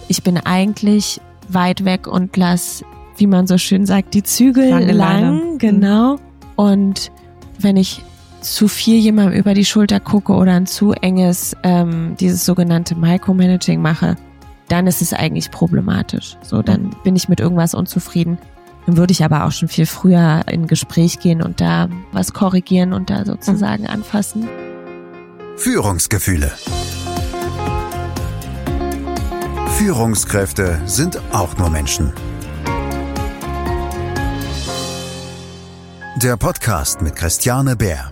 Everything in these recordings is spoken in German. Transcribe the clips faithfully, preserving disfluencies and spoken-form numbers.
ich bin eigentlich weit weg und lass, wie man so schön sagt, die Zügel Lange lang, Leine. genau. Und wenn ich zu viel jemandem über die Schulter gucke oder ein zu enges, ähm, dieses sogenannte Micromanaging mache, dann ist es eigentlich problematisch. So, dann bin ich mit irgendwas unzufrieden. Dann würde ich aber auch schon viel früher in ein Gespräch gehen und da was korrigieren und da sozusagen anfassen. Führungsgefühle. Führungskräfte sind auch nur Menschen. Der Podcast mit Christiane Beer.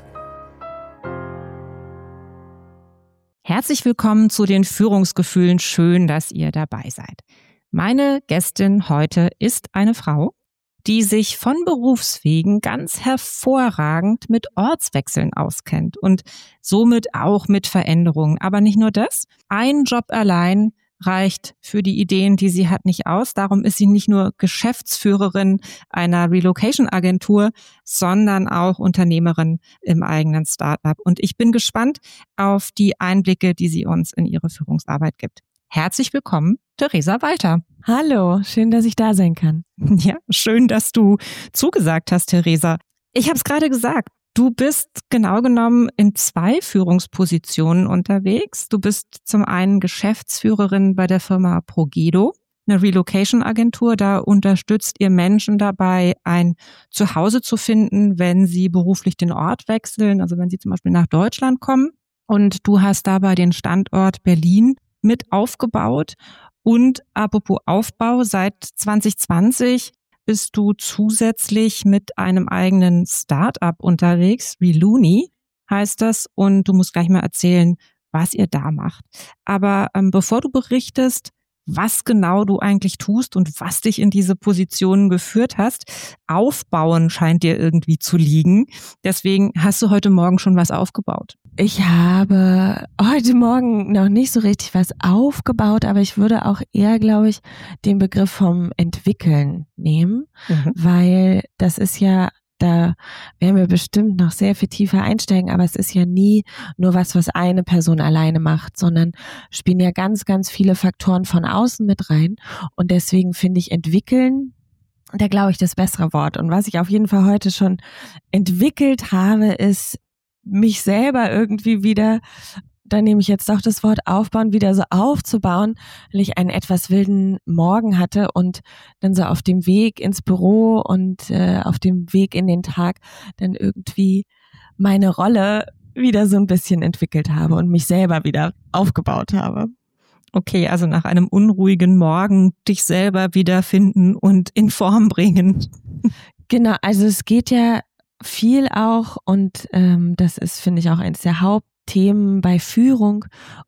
Herzlich willkommen zu den Führungsgefühlen. Schön, dass ihr dabei seid. Meine Gästin heute ist eine Frau, die sich von Berufswegen ganz hervorragend mit Ortswechseln auskennt und somit auch mit Veränderungen. Aber nicht nur das, ein Job allein reicht für die Ideen, die sie hat, nicht aus. Darum ist sie nicht nur Geschäftsführerin einer Relocation-Agentur, sondern auch Unternehmerin im eigenen Startup. Und ich bin gespannt auf die Einblicke, die sie uns in ihre Führungsarbeit gibt. Herzlich willkommen, Theresa Walter. Hallo, schön, dass ich da sein kann. Ja, schön, dass du zugesagt hast, Theresa. Ich habe es gerade gesagt. Du bist genau genommen in zwei Führungspositionen unterwegs. Du bist zum einen Geschäftsführerin bei der Firma Progedo, eine Relocation-Agentur. Da unterstützt ihr Menschen dabei, ein Zuhause zu finden, wenn sie beruflich den Ort wechseln, also wenn sie zum Beispiel nach Deutschland kommen. Und du hast dabei den Standort Berlin mit aufgebaut. Und apropos Aufbau, seit zwanzig zwanzig bist du zusätzlich mit einem eigenen Start-up unterwegs, Reloony heißt das, und du musst gleich mal erzählen, was ihr da macht. Aber ähm, bevor du berichtest, was genau du eigentlich tust und was dich in diese Positionen geführt hast, aufbauen scheint dir irgendwie zu liegen. Deswegen hast du heute Morgen schon was aufgebaut. Ich habe heute Morgen noch nicht so richtig was aufgebaut, aber ich würde auch eher, glaube ich, den Begriff vom Entwickeln nehmen, mhm. weil das ist ja, da werden wir bestimmt noch sehr viel tiefer einsteigen, aber es ist ja nie nur was, was eine Person alleine macht, sondern spielen ja ganz, ganz viele Faktoren von außen mit rein. Und deswegen finde ich entwickeln, da glaube ich, das bessere Wort. Und was ich auf jeden Fall heute schon entwickelt habe, ist mich selber irgendwie wieder, da nehme ich jetzt doch das Wort aufbauen, wieder so aufzubauen, weil ich einen etwas wilden Morgen hatte und dann so auf dem Weg ins Büro und äh, auf dem Weg in den Tag dann irgendwie meine Rolle wieder so ein bisschen entwickelt habe und mich selber wieder aufgebaut habe. Okay, also nach einem unruhigen Morgen dich selber wiederfinden und in Form bringen. Genau, also es geht ja viel auch und ähm, das ist, finde ich, auch eines der Hauptthemen bei Führung,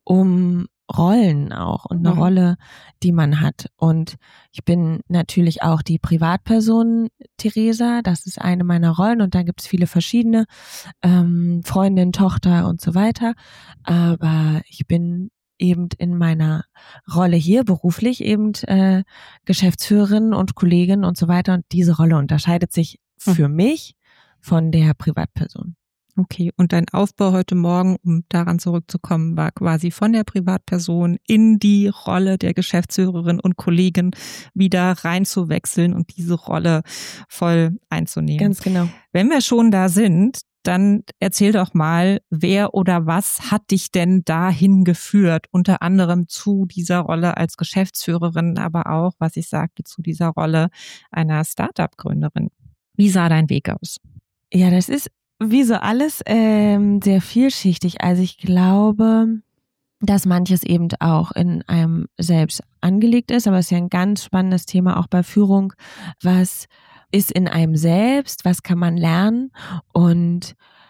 um Rollen auch und eine mhm. Rolle, die man hat. Und ich bin natürlich auch die Privatperson Theresa, das ist eine meiner Rollen und da gibt es viele verschiedene, ähm, Freundin, Tochter und so weiter. Aber ich bin eben in meiner Rolle hier beruflich eben äh, Geschäftsführerin und Kollegin und so weiter und diese Rolle unterscheidet sich für mhm. mich von der Privatperson. Okay, und dein Aufbau heute Morgen, um daran zurückzukommen, war quasi von der Privatperson in die Rolle der Geschäftsführerin und Kollegin wieder reinzuwechseln und diese Rolle voll einzunehmen. Ganz genau. Wenn wir schon da sind, dann erzähl doch mal, wer oder was hat dich denn dahin geführt, unter anderem zu dieser Rolle als Geschäftsführerin, aber auch, was ich sagte, zu dieser Rolle einer Start-up-Gründerin. Wie sah dein Weg aus? Ja, das ist wie so alles ähm, sehr vielschichtig. Also ich glaube, dass manches eben auch in einem selbst angelegt ist, aber es ist ja ein ganz spannendes Thema auch bei Führung. Was ist in einem selbst? Was kann man lernen? Und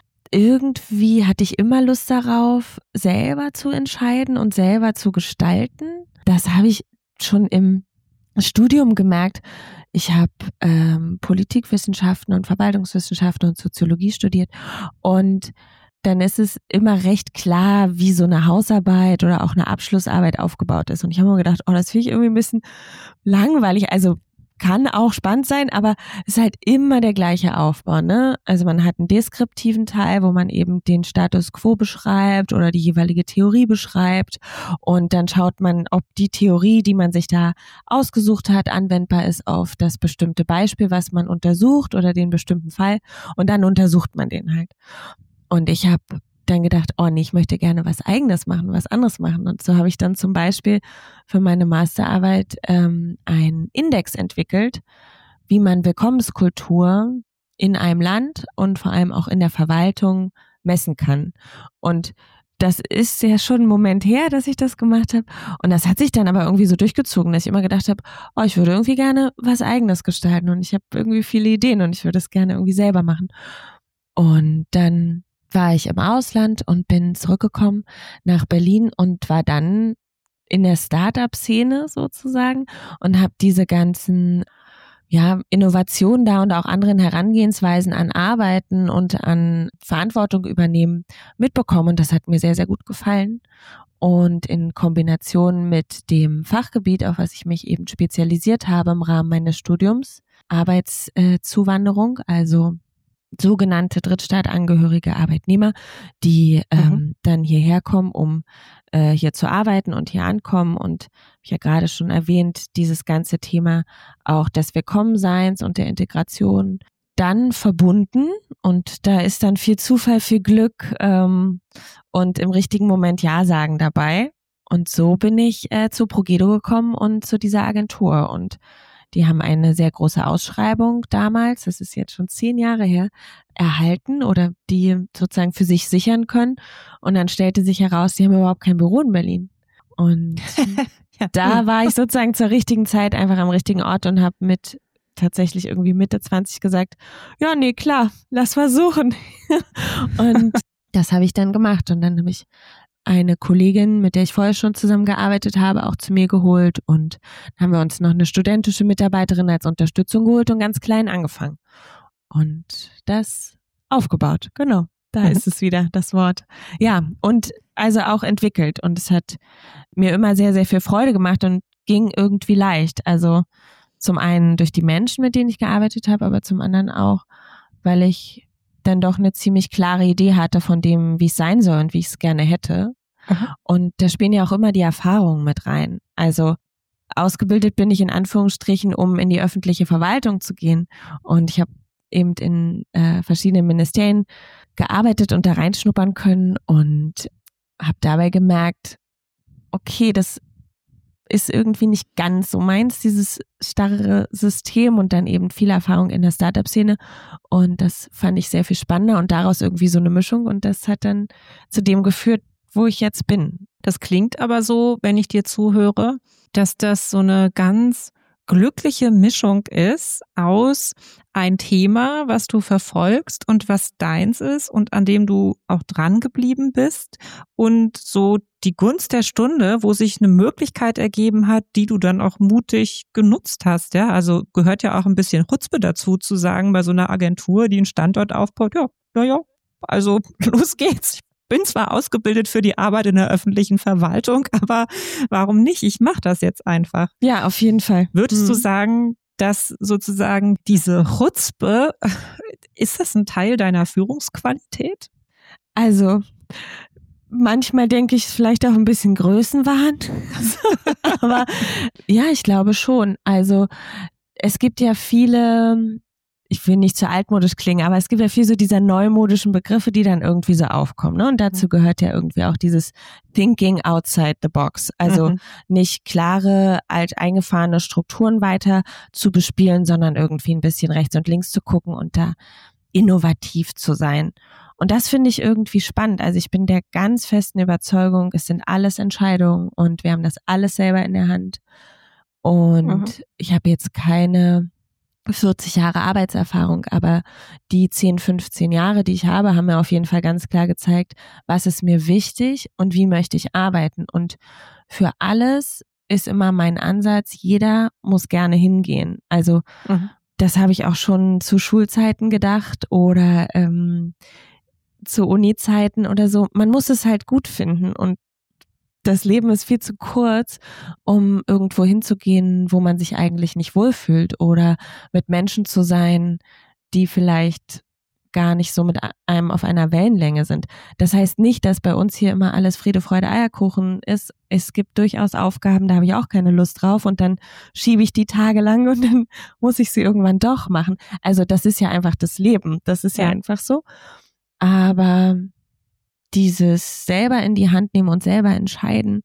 irgendwie hatte ich immer Lust darauf, selber zu entscheiden und selber zu gestalten. Das habe ich schon im Studium gemerkt. Ich habe ähm, Politikwissenschaften und Verwaltungswissenschaften und Soziologie studiert und dann ist es immer recht klar, wie so eine Hausarbeit oder auch eine Abschlussarbeit aufgebaut ist. Und ich habe mir gedacht, oh, das finde ich irgendwie ein bisschen langweilig. Also kann auch spannend sein, aber es ist halt immer der gleiche Aufbau, ne? Also man hat einen deskriptiven Teil, wo man eben den Status quo beschreibt oder die jeweilige Theorie beschreibt und dann schaut man, ob die Theorie, die man sich da ausgesucht hat, anwendbar ist auf das bestimmte Beispiel, was man untersucht oder den bestimmten Fall und dann untersucht man den halt. Und ich habe dann gedacht, oh nee, ich möchte gerne was Eigenes machen, was anderes machen. Und so habe ich dann zum Beispiel für meine Masterarbeit ähm, einen Index entwickelt, wie man Willkommenskultur in einem Land und vor allem auch in der Verwaltung messen kann. Und das ist ja schon ein Moment her, dass ich das gemacht habe. Und das hat sich dann aber irgendwie so durchgezogen, dass ich immer gedacht habe, oh, ich würde irgendwie gerne was Eigenes gestalten. Und ich habe irgendwie viele Ideen und ich würde es gerne irgendwie selber machen. Und dann war ich im Ausland und bin zurückgekommen nach Berlin und war dann in der Start-up-Szene sozusagen und habe diese ganzen ja, Innovationen da und auch anderen Herangehensweisen an Arbeiten und an Verantwortung übernehmen mitbekommen. Und das hat mir sehr, sehr gut gefallen. Und in Kombination mit dem Fachgebiet, auf was ich mich eben spezialisiert habe im Rahmen meines Studiums, Arbeitszuwanderung, also sogenannte drittstaatangehörige Arbeitnehmer, die ähm, mhm. dann hierher kommen, um äh, hier zu arbeiten und hier ankommen. Und ich ja gerade schon erwähnt, dieses ganze Thema auch des Willkommenseins und der Integration dann verbunden. Und da ist dann viel Zufall, viel Glück ähm, und im richtigen Moment Ja sagen dabei. Und so bin ich äh, zu Progedo gekommen und zu dieser Agentur. Und die haben eine sehr große Ausschreibung damals, das ist jetzt schon zehn Jahre her, erhalten oder die sozusagen für sich sichern können. Und dann stellte sich heraus, die haben überhaupt kein Büro in Berlin. Und ja, da cool. war ich sozusagen zur richtigen Zeit einfach am richtigen Ort und habe mit tatsächlich irgendwie Mitte zwanzig gesagt, ja, nee, klar, lass versuchen. Und das habe ich dann gemacht. Und dann habe ich eine Kollegin, mit der ich vorher schon zusammengearbeitet habe, auch zu mir geholt und dann haben wir uns noch eine studentische Mitarbeiterin als Unterstützung geholt und ganz klein angefangen und das aufgebaut. Genau, da mhm. ist es wieder, das Wort. Ja, und also auch entwickelt und es hat mir immer sehr, sehr viel Freude gemacht und ging irgendwie leicht. Also zum einen durch die Menschen, mit denen ich gearbeitet habe, aber zum anderen auch, weil ich dann doch eine ziemlich klare Idee hatte von dem, wie es sein soll und wie ich es gerne hätte. Aha. Und da spielen ja auch immer die Erfahrungen mit rein. Also ausgebildet bin ich in Anführungsstrichen, um in die öffentliche Verwaltung zu gehen. Und ich habe eben in äh, verschiedenen Ministerien gearbeitet und da reinschnuppern können und habe dabei gemerkt, okay, das ist irgendwie nicht ganz so meins, dieses starre System und dann eben viel Erfahrung in der Startup-Szene und das fand ich sehr viel spannender und daraus irgendwie so eine Mischung und das hat dann zu dem geführt, wo ich jetzt bin. Das klingt aber so, wenn ich dir zuhöre, dass das so eine ganz glückliche Mischung ist aus ein Thema, was du verfolgst und was deins ist und an dem du auch dran geblieben bist und so die Gunst der Stunde, wo sich eine Möglichkeit ergeben hat, die du dann auch mutig genutzt hast. Ja, also gehört ja auch ein bisschen Chutzpe dazu, zu sagen, bei so einer Agentur, die einen Standort aufbaut, ja, ja, ja, also los geht's. Ich bin zwar ausgebildet für die Arbeit in der öffentlichen Verwaltung, aber warum nicht? Ich mache das jetzt einfach. Ja, auf jeden Fall. Würdest mhm. du sagen, dass sozusagen diese Chutzpe, ist das ein Teil deiner Führungsqualität? Also manchmal denke ich vielleicht auch ein bisschen Größenwahn, aber ja, ich glaube schon. Also es gibt ja viele, ich will nicht zu altmodisch klingen, aber es gibt ja viel so dieser neumodischen Begriffe, die dann irgendwie so aufkommen, ne? Und dazu gehört ja irgendwie auch dieses Thinking outside the box. Also mhm. nicht klare, alteingefahrene Strukturen weiter zu bespielen, sondern irgendwie ein bisschen rechts und links zu gucken und da innovativ zu sein. Und das finde ich irgendwie spannend. Also ich bin der ganz festen Überzeugung, es sind alles Entscheidungen und wir haben das alles selber in der Hand. Und mhm. ich habe jetzt keine vierzig Jahre Arbeitserfahrung, aber die zehn, fünfzehn Jahre, die ich habe, haben mir auf jeden Fall ganz klar gezeigt, was ist mir wichtig und wie möchte ich arbeiten. Und für alles ist immer mein Ansatz, jeder muss gerne hingehen. Also mhm. das habe ich auch schon zu Schulzeiten gedacht oder ähm, zu Uni-Zeiten oder so. Man muss es halt gut finden und das Leben ist viel zu kurz, um irgendwo hinzugehen, wo man sich eigentlich nicht wohlfühlt oder mit Menschen zu sein, die vielleicht gar nicht so mit einem auf einer Wellenlänge sind. Das heißt nicht, dass bei uns hier immer alles Friede, Freude, Eierkuchen ist. Es gibt durchaus Aufgaben, da habe ich auch keine Lust drauf und dann schiebe ich die tagelang und dann muss ich sie irgendwann doch machen. Also das ist ja einfach das Leben. Das ist ja, ja einfach so. Aber dieses selber in die Hand nehmen und selber entscheiden,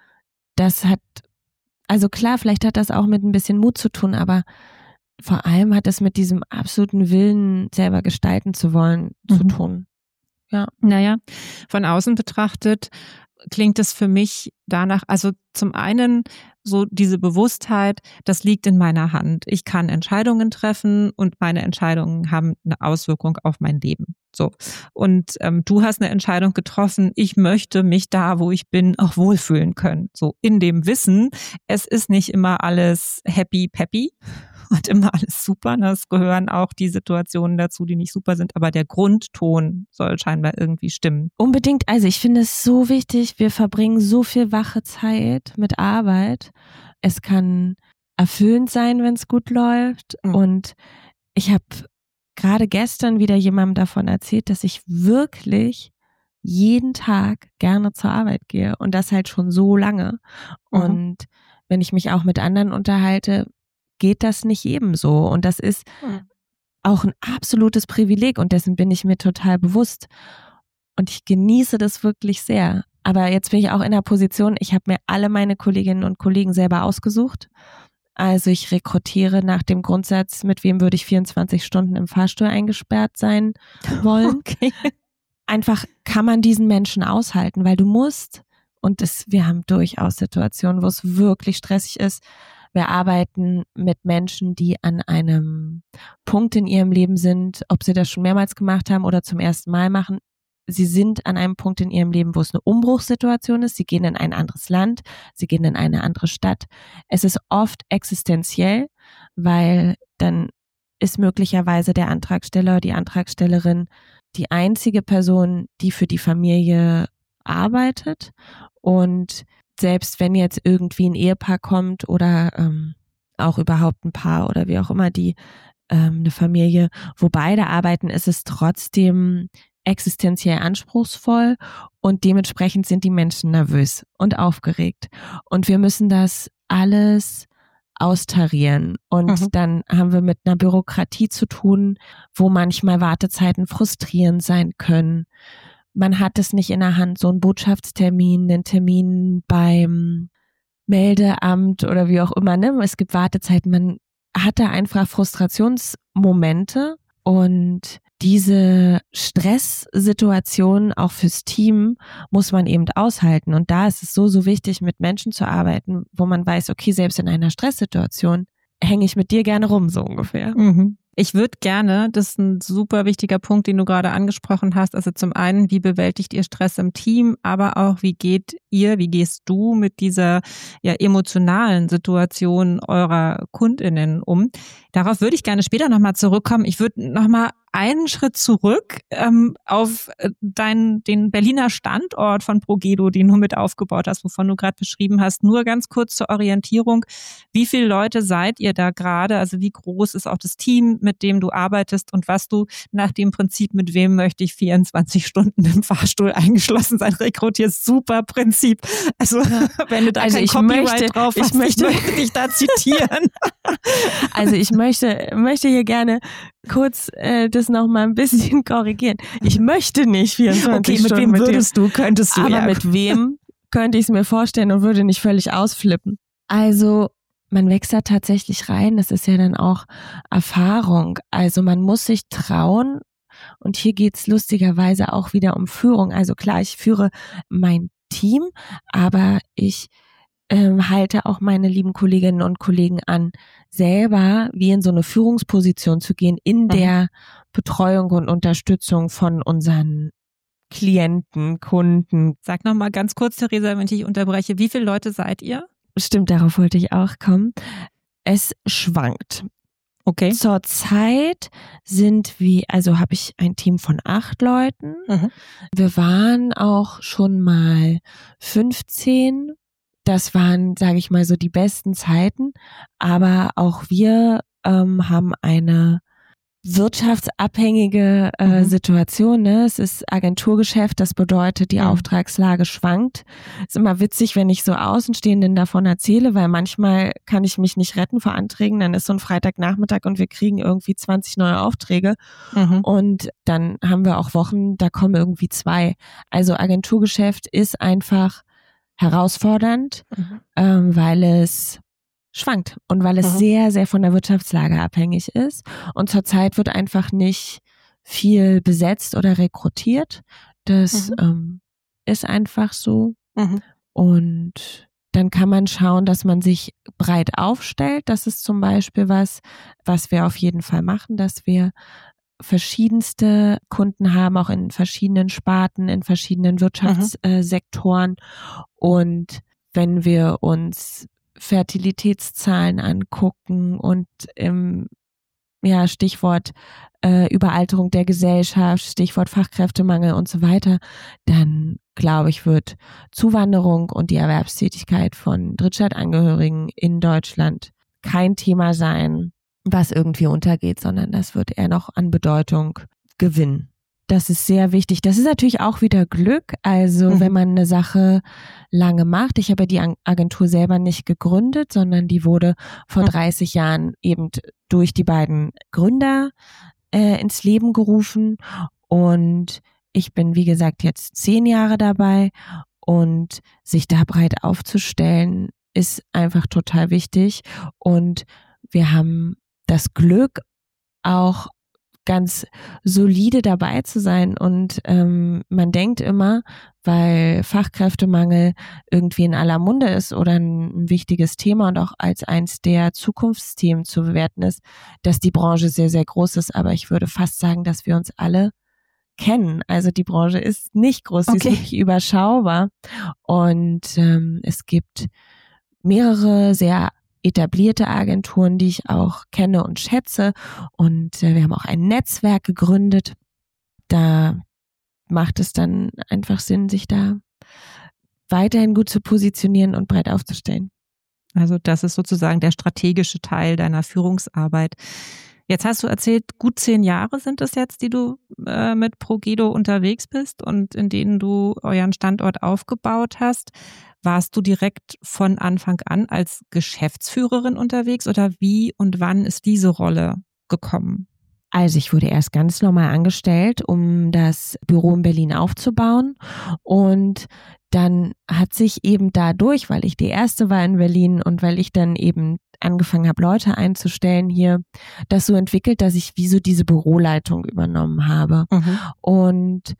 das hat, also klar, vielleicht hat das auch mit ein bisschen Mut zu tun, aber vor allem hat es mit diesem absoluten Willen, selber gestalten zu wollen, mhm. zu tun. Ja. Naja, von außen betrachtet klingt es für mich danach, also zum einen so diese Bewusstheit, das liegt in meiner Hand. Ich kann Entscheidungen treffen und meine Entscheidungen haben eine Auswirkung auf mein Leben. So. Und ähm, du hast eine Entscheidung getroffen, ich möchte mich da, wo ich bin, auch wohlfühlen können. So in dem Wissen, es ist nicht immer alles happy peppy und immer alles super. Es gehören auch die Situationen dazu, die nicht super sind, aber der Grundton soll scheinbar irgendwie stimmen. Unbedingt, also ich finde es so wichtig, wir verbringen so viel wache Zeit mit Arbeit. Es kann erfüllend sein, wenn es gut läuft. Mhm. Und ich habe gerade gestern wieder jemandem davon erzählt, dass ich wirklich jeden Tag gerne zur Arbeit gehe und das halt schon so lange. Mhm. Und wenn ich mich auch mit anderen unterhalte, geht das nicht ebenso. Und das ist mhm. auch ein absolutes Privileg und dessen bin ich mir total bewusst. Und ich genieße das wirklich sehr. Aber jetzt bin ich auch in der Position, ich habe mir alle meine Kolleginnen und Kollegen selber ausgesucht. Also ich rekrutiere nach dem Grundsatz, mit wem würde ich vierundzwanzig Stunden im Fahrstuhl eingesperrt sein wollen. Okay. Einfach kann man diesen Menschen aushalten, weil du musst, und das, wir haben durchaus Situationen, wo es wirklich stressig ist. Wir arbeiten mit Menschen, die an einem Punkt in ihrem Leben sind, ob sie das schon mehrmals gemacht haben oder zum ersten Mal machen. Sie sind an einem Punkt in ihrem Leben, wo es eine Umbruchssituation ist. Sie gehen in ein anderes Land, sie gehen in eine andere Stadt. Es ist oft existenziell, weil dann ist möglicherweise der Antragsteller oder die Antragstellerin die einzige Person, die für die Familie arbeitet. Und selbst wenn jetzt irgendwie ein Ehepaar kommt oder ähm, auch überhaupt ein Paar oder wie auch immer, die ähm, eine Familie, wo beide arbeiten, ist es trotzdem existenziell anspruchsvoll und dementsprechend sind die Menschen nervös und aufgeregt. Und wir müssen das alles austarieren. Und mhm. dann haben wir mit einer Bürokratie zu tun, wo manchmal Wartezeiten frustrierend sein können. Man hat es nicht in der Hand, so einen Botschaftstermin, einen Termin beim Meldeamt oder wie auch immer, ne? Es gibt Wartezeiten, man hat da einfach Frustrationsmomente und diese Stresssituation auch fürs Team muss man eben aushalten. Und da ist es so, so wichtig, mit Menschen zu arbeiten, wo man weiß, okay, selbst in einer Stresssituation hänge ich mit dir gerne rum, so ungefähr. Mhm. Ich würde gerne, das ist ein super wichtiger Punkt, den du gerade angesprochen hast, also zum einen, wie bewältigt ihr Stress im Team, aber auch, wie geht ihr, wie gehst du mit dieser ja emotionalen Situation eurer KundInnen um? Darauf würde ich gerne später nochmal zurückkommen. Ich würde nochmal einen Schritt zurück ähm, auf deinen, den Berliner Standort von Progedo, den du mit aufgebaut hast, wovon du gerade beschrieben hast. Nur ganz kurz zur Orientierung. Wie viele Leute seid ihr da gerade? Also wie groß ist auch das Team, mit dem du arbeitest und was du nach dem Prinzip, mit wem möchte ich vierundzwanzig Stunden im Fahrstuhl eingeschlossen sein, rekrutierst? Super Prinzip. Also ja. wenn du da also kein Copyright möchte, drauf hast, ich möchte ich möchte dich da zitieren. Also ich möchte, möchte hier gerne kurz äh, das noch mal ein bisschen korrigieren. Ich möchte nicht vierundzwanzig okay, Stunden mit wem würdest du, könntest du, aber ja. mit wem könnte ich es mir vorstellen und würde nicht völlig ausflippen. Also man wächst da tatsächlich rein, das ist ja dann auch Erfahrung. Also man muss sich trauen und hier geht's lustigerweise auch wieder um Führung. Also klar, ich führe mein Team, aber ich ähm, halte auch meine lieben Kolleginnen und Kollegen an, selber wie in so eine Führungsposition zu gehen in der Betreuung und Unterstützung von unseren Klienten, Kunden. Sag noch mal ganz kurz, Theresa, wenn ich dich unterbreche, wie viele Leute seid ihr? Stimmt, darauf wollte ich auch kommen. Es schwankt. Okay. Zurzeit sind wir, also habe ich ein Team von acht Leuten. Mhm. Wir waren auch schon mal fünfzehn. Das waren, sage ich mal, so die besten Zeiten. Aber auch wir ähm, haben eine wirtschaftsabhängige äh, Mhm. Situation. Ne? Es ist Agenturgeschäft, das bedeutet, die Mhm. Auftragslage schwankt. Ist immer witzig, wenn ich so Außenstehenden davon erzähle, weil manchmal kann ich mich nicht retten vor Anträgen. Dann ist so ein Freitagnachmittag und wir kriegen irgendwie zwanzig neue Aufträge. Mhm. Und dann haben wir auch Wochen, da kommen irgendwie zwei. Also Agenturgeschäft ist einfach herausfordernd, Mhm. ähm, weil es schwankt und weil es Mhm. sehr, sehr von der Wirtschaftslage abhängig ist. Und zurzeit wird einfach nicht viel besetzt oder rekrutiert. Das Mhm. ähm, ist einfach so. Mhm. Und dann kann man schauen, dass man sich breit aufstellt. Das ist zum Beispiel was, was wir auf jeden Fall machen, dass wir verschiedenste Kunden haben, auch in verschiedenen Sparten, in verschiedenen Wirtschaftssektoren. Und wenn wir uns Fertilitätszahlen angucken und im ja, Stichwort äh, Überalterung der Gesellschaft, Stichwort Fachkräftemangel und so weiter, dann glaube ich, wird Zuwanderung und die Erwerbstätigkeit von Drittstaatsangehörigen in Deutschland kein Thema sein, was irgendwie untergeht, sondern das wird eher noch an Bedeutung gewinnen. Das ist sehr wichtig. Das ist natürlich auch wieder Glück. Also Mhm. wenn man eine Sache lange macht. Ich habe ja die Agentur selber nicht gegründet, sondern die wurde vor Mhm. dreißig Jahren eben durch die beiden Gründer äh, ins Leben gerufen. Und ich bin, wie gesagt, jetzt zehn Jahre dabei. Und sich da breit aufzustellen, ist einfach total wichtig. Und wir haben das Glück, auch ganz solide dabei zu sein. Und ähm, man denkt immer, weil Fachkräftemangel irgendwie in aller Munde ist oder ein, ein wichtiges Thema und auch als eins der Zukunftsthemen zu bewerten ist, dass die Branche sehr, sehr groß ist. Aber ich würde fast sagen, dass wir uns alle kennen. Also die Branche ist nicht groß, sie Okay. ist wirklich überschaubar. Und ähm, es gibt mehrere sehr etablierte Agenturen, die ich auch kenne und schätze. Und äh, wir haben auch ein Netzwerk gegründet. Da macht es dann einfach Sinn, sich da weiterhin gut zu positionieren und breit aufzustellen. Also das ist sozusagen der strategische Teil deiner Führungsarbeit. Jetzt hast du erzählt, gut zehn Jahre sind es jetzt, die du äh, mit Progedo unterwegs bist und in denen du euren Standort aufgebaut hast. Warst du direkt von Anfang an als Geschäftsführerin unterwegs oder wie und wann ist diese Rolle gekommen? Also ich wurde erst ganz normal angestellt, um das Büro in Berlin aufzubauen. Und dann hat sich eben dadurch, weil ich die erste war in Berlin und weil ich dann eben angefangen habe, Leute einzustellen hier, das so entwickelt, dass ich wie so diese Büroleitung übernommen habe. Mhm. Und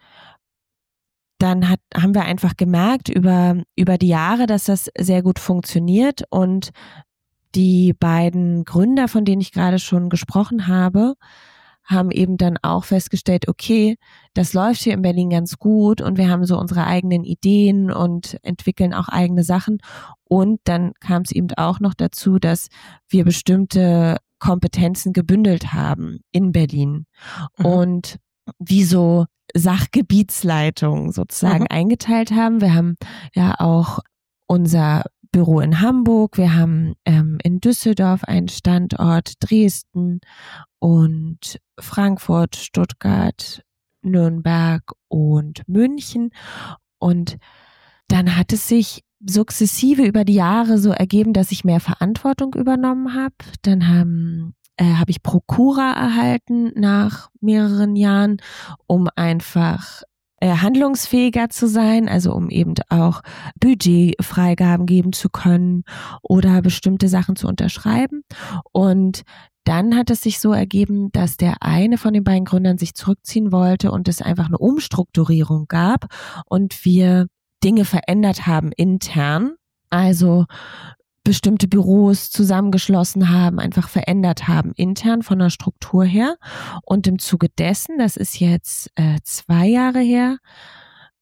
dann hat, haben wir einfach gemerkt über, über die Jahre, dass das sehr gut funktioniert. Und die beiden Gründer, von denen ich gerade schon gesprochen habe, haben eben dann auch festgestellt, okay, das läuft hier in Berlin ganz gut und wir haben so unsere eigenen Ideen und entwickeln auch eigene Sachen. Und dann kam es eben auch noch dazu, dass wir bestimmte Kompetenzen gebündelt haben in Berlin Mhm. und wie so Sachgebietsleitungen sozusagen Mhm. eingeteilt haben. Wir haben ja auch unser Büro in Hamburg, wir haben ähm, in Düsseldorf einen Standort, Dresden und Frankfurt, Stuttgart, Nürnberg und München. Und dann hat es sich sukzessive über die Jahre so ergeben, dass ich mehr Verantwortung übernommen habe. Dann haben äh, habe ich Prokura erhalten nach mehreren Jahren, um einfach äh, handlungsfähiger zu sein, also um eben auch Budgetfreigaben geben zu können oder bestimmte Sachen zu unterschreiben. Und dann hat es sich so ergeben, dass der eine von den beiden Gründern sich zurückziehen wollte und es einfach eine Umstrukturierung gab und wir Dinge verändert haben intern, also bestimmte Büros zusammengeschlossen haben, einfach verändert haben intern von der Struktur her. Und im Zuge dessen, das ist jetzt äh, zwei Jahre her,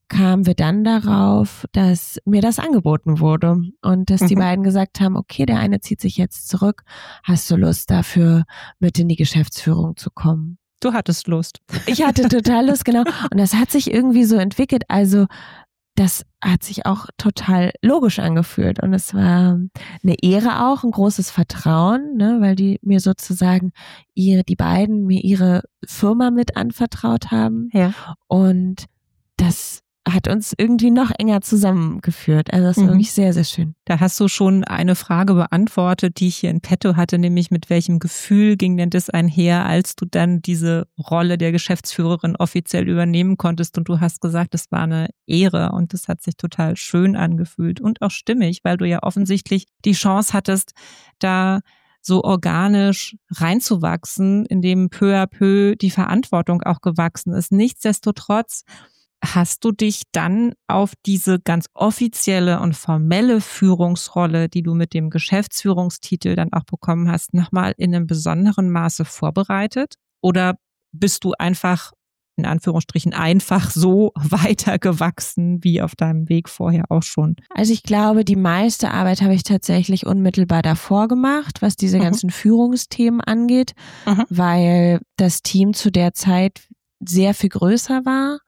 kamen wir dann darauf, dass mir das angeboten wurde und dass die Mhm. beiden gesagt haben, okay, der eine zieht sich jetzt zurück, hast du Lust dafür, mit in die Geschäftsführung zu kommen? Du hattest Lust. Ich hatte total Lust, genau. Und das hat sich irgendwie so entwickelt, also das hat sich auch total logisch angefühlt und es war eine Ehre auch, ein großes Vertrauen, ne, weil die mir sozusagen ihre, die beiden mir ihre Firma mit anvertraut haben. Ja. Und das hat uns irgendwie noch enger zusammengeführt. Also das war Mhm. wirklich sehr, sehr schön. Da hast du schon eine Frage beantwortet, die ich hier in petto hatte, nämlich mit welchem Gefühl ging denn das einher, als du dann diese Rolle der Geschäftsführerin offiziell übernehmen konntest und du hast gesagt, es war eine Ehre und das hat sich total schön angefühlt und auch stimmig, weil du ja offensichtlich die Chance hattest, da so organisch reinzuwachsen, indem peu à peu die Verantwortung auch gewachsen ist. Nichtsdestotrotz hast du dich dann auf diese ganz offizielle und formelle Führungsrolle, die du mit dem Geschäftsführungstitel dann auch bekommen hast, nochmal in einem besonderen Maße vorbereitet? Oder bist du einfach, in Anführungsstrichen, einfach so weitergewachsen wie auf deinem Weg vorher auch schon? Also ich glaube, die meiste Arbeit habe ich tatsächlich unmittelbar davor gemacht, was diese Mhm. ganzen Führungsthemen angeht, Mhm. weil das Team zu der Zeit sehr viel größer war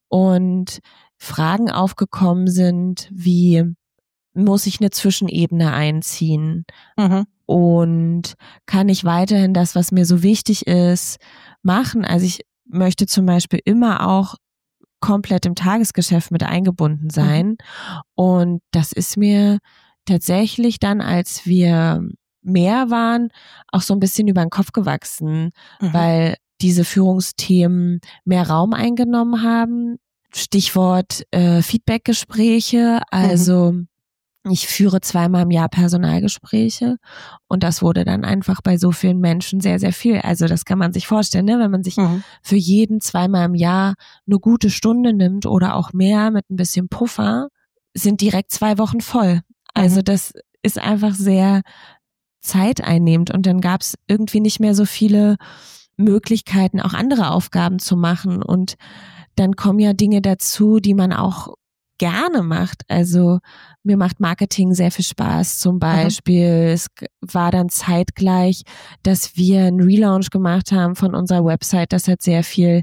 und Fragen aufgekommen sind, wie muss ich eine Zwischenebene einziehen Mhm. und kann ich weiterhin das, was mir so wichtig ist, machen. Also ich möchte zum Beispiel immer auch komplett im Tagesgeschäft mit eingebunden sein. Mhm. Und das ist mir tatsächlich dann, als wir mehr waren, auch so ein bisschen über den Kopf gewachsen, mhm. weil diese Führungsthemen mehr Raum eingenommen haben. Stichwort äh, Feedbackgespräche, also mhm. ich führe zweimal im Jahr Personalgespräche und das wurde dann einfach bei so vielen Menschen sehr, sehr viel. Also das kann man sich vorstellen, ne? Wenn man sich mhm. für jeden zweimal im Jahr eine gute Stunde nimmt oder auch mehr mit ein bisschen Puffer, sind direkt zwei Wochen voll. Also mhm. das ist einfach sehr zeiteinnehmend und dann gab es irgendwie nicht mehr so viele Möglichkeiten, auch andere Aufgaben zu machen und dann kommen ja Dinge dazu, die man auch gerne macht. Also mir macht Marketing sehr viel Spaß zum Beispiel. Mhm. Es war dann zeitgleich, dass wir einen Relaunch gemacht haben von unserer Website. Das hat sehr viel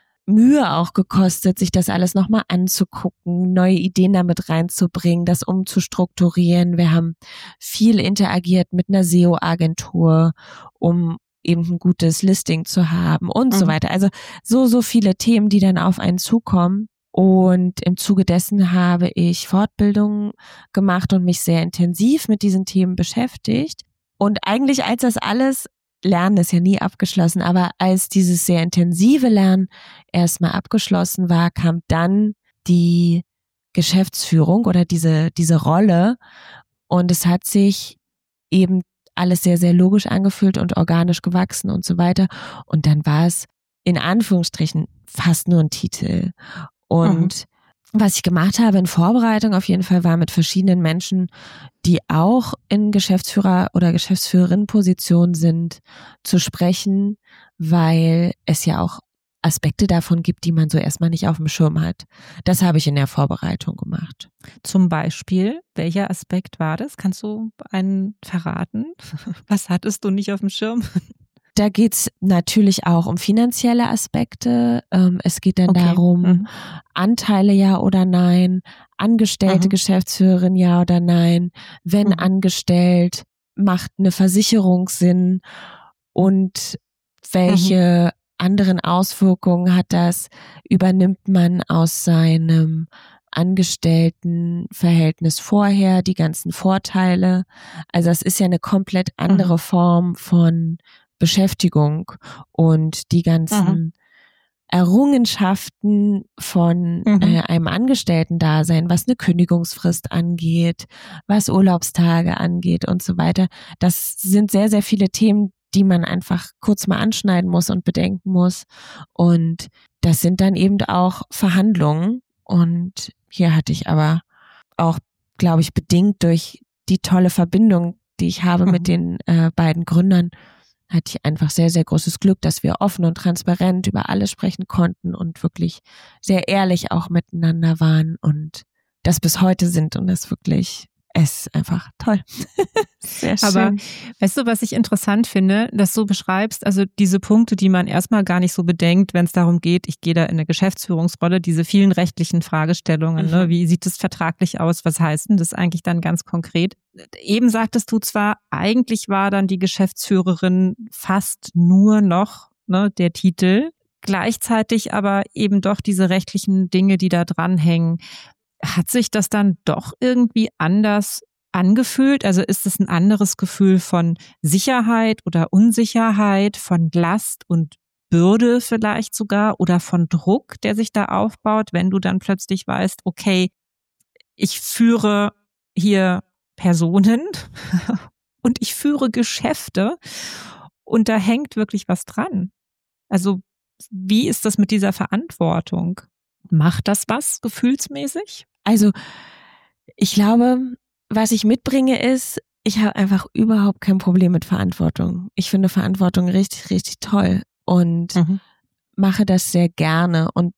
Mühe auch gekostet, sich das alles nochmal anzugucken, neue Ideen damit reinzubringen, das umzustrukturieren. Wir haben viel interagiert mit einer S E O-Agentur, um eben ein gutes Listing zu haben und mhm. so weiter. Also so, so viele Themen, die dann auf einen zukommen. Und im Zuge dessen habe ich Fortbildungen gemacht und mich sehr intensiv mit diesen Themen beschäftigt. Und eigentlich als das alles, Lernen ist ja nie abgeschlossen, aber als dieses sehr intensive Lernen erstmal abgeschlossen war, kam dann die Geschäftsführung oder diese, diese Rolle. Und es hat sich eben alles sehr, sehr logisch angefühlt und organisch gewachsen und so weiter. Und dann war es in Anführungsstrichen fast nur ein Titel. Und mhm. was ich gemacht habe in Vorbereitung auf jeden Fall war mit verschiedenen Menschen, die auch in Geschäftsführer- oder Geschäftsführerinnenposition sind, zu sprechen, weil es ja auch Aspekte davon gibt, die man so erstmal nicht auf dem Schirm hat. Das habe ich in der Vorbereitung gemacht. Zum Beispiel, welcher Aspekt war das? Kannst du einen verraten? Was hattest du nicht auf dem Schirm? Da geht's natürlich auch um finanzielle Aspekte. Es geht dann okay. darum, mhm. Anteile ja oder nein, angestellte mhm. Geschäftsführerin ja oder nein, wenn mhm. angestellt, macht eine Versicherung Sinn und welche mhm. anderen Auswirkungen hat das, übernimmt man aus seinem Angestelltenverhältnis vorher die ganzen Vorteile. Also es ist ja eine komplett andere mhm. Form von Beschäftigung und die ganzen mhm. Errungenschaften von mhm. äh, einem Angestellten-Dasein, was eine Kündigungsfrist angeht, was Urlaubstage angeht und so weiter. Das sind sehr, sehr viele Themen, die man einfach kurz mal anschneiden muss und bedenken muss. Und das sind dann eben auch Verhandlungen. Und hier hatte ich aber auch, glaube ich, bedingt durch die tolle Verbindung, die ich habe mhm. mit den äh, beiden Gründern, hatte ich einfach sehr, sehr großes Glück, dass wir offen und transparent über alles sprechen konnten und wirklich sehr ehrlich auch miteinander waren und das bis heute sind und das wirklich, es ist einfach toll. Sehr schön. Aber weißt du, was ich interessant finde, dass du beschreibst, also diese Punkte, die man erstmal gar nicht so bedenkt, wenn es darum geht, ich gehe da in eine Geschäftsführungsrolle, diese vielen rechtlichen Fragestellungen, mhm. ne? Wie sieht es vertraglich aus, was heißt denn das eigentlich dann ganz konkret? Eben sagtest du zwar, eigentlich war dann die Geschäftsführerin fast nur noch, ne, der Titel, gleichzeitig aber eben doch diese rechtlichen Dinge, die da dranhängen. Hat sich das dann doch irgendwie anders angefühlt? Also ist es ein anderes Gefühl von Sicherheit oder Unsicherheit, von Last und Bürde vielleicht sogar oder von Druck, der sich da aufbaut, wenn du dann plötzlich weißt, okay, ich führe hier Personen und ich führe Geschäfte und da hängt wirklich was dran. Also wie ist das mit dieser Verantwortung? Macht das was gefühlsmäßig? Also ich glaube, was ich mitbringe ist, ich habe einfach überhaupt kein Problem mit Verantwortung. Ich finde Verantwortung richtig, richtig toll und mhm. mache das sehr gerne. Und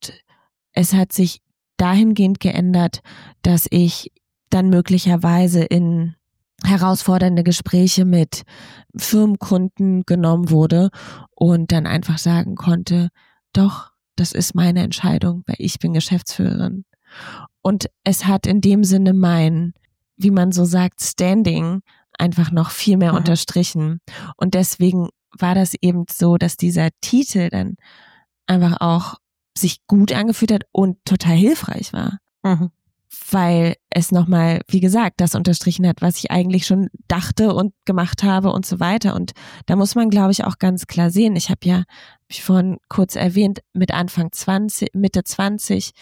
es hat sich dahingehend geändert, dass ich dann möglicherweise in herausfordernde Gespräche mit Firmenkunden genommen wurde und dann einfach sagen konnte, doch, das ist meine Entscheidung, weil ich bin Geschäftsführerin. Und es hat in dem Sinne mein, wie man so sagt, Standing einfach noch viel mehr mhm. unterstrichen. Und deswegen war das eben so, dass dieser Titel dann einfach auch sich gut angefühlt hat und total hilfreich war. Mhm. Weil es nochmal, wie gesagt, das unterstrichen hat, was ich eigentlich schon dachte und gemacht habe und so weiter. Und da muss man, glaube ich, auch ganz klar sehen. Ich habe ja, hab ich vorhin kurz erwähnt, mit Anfang zwanzig, Mitte zwanzig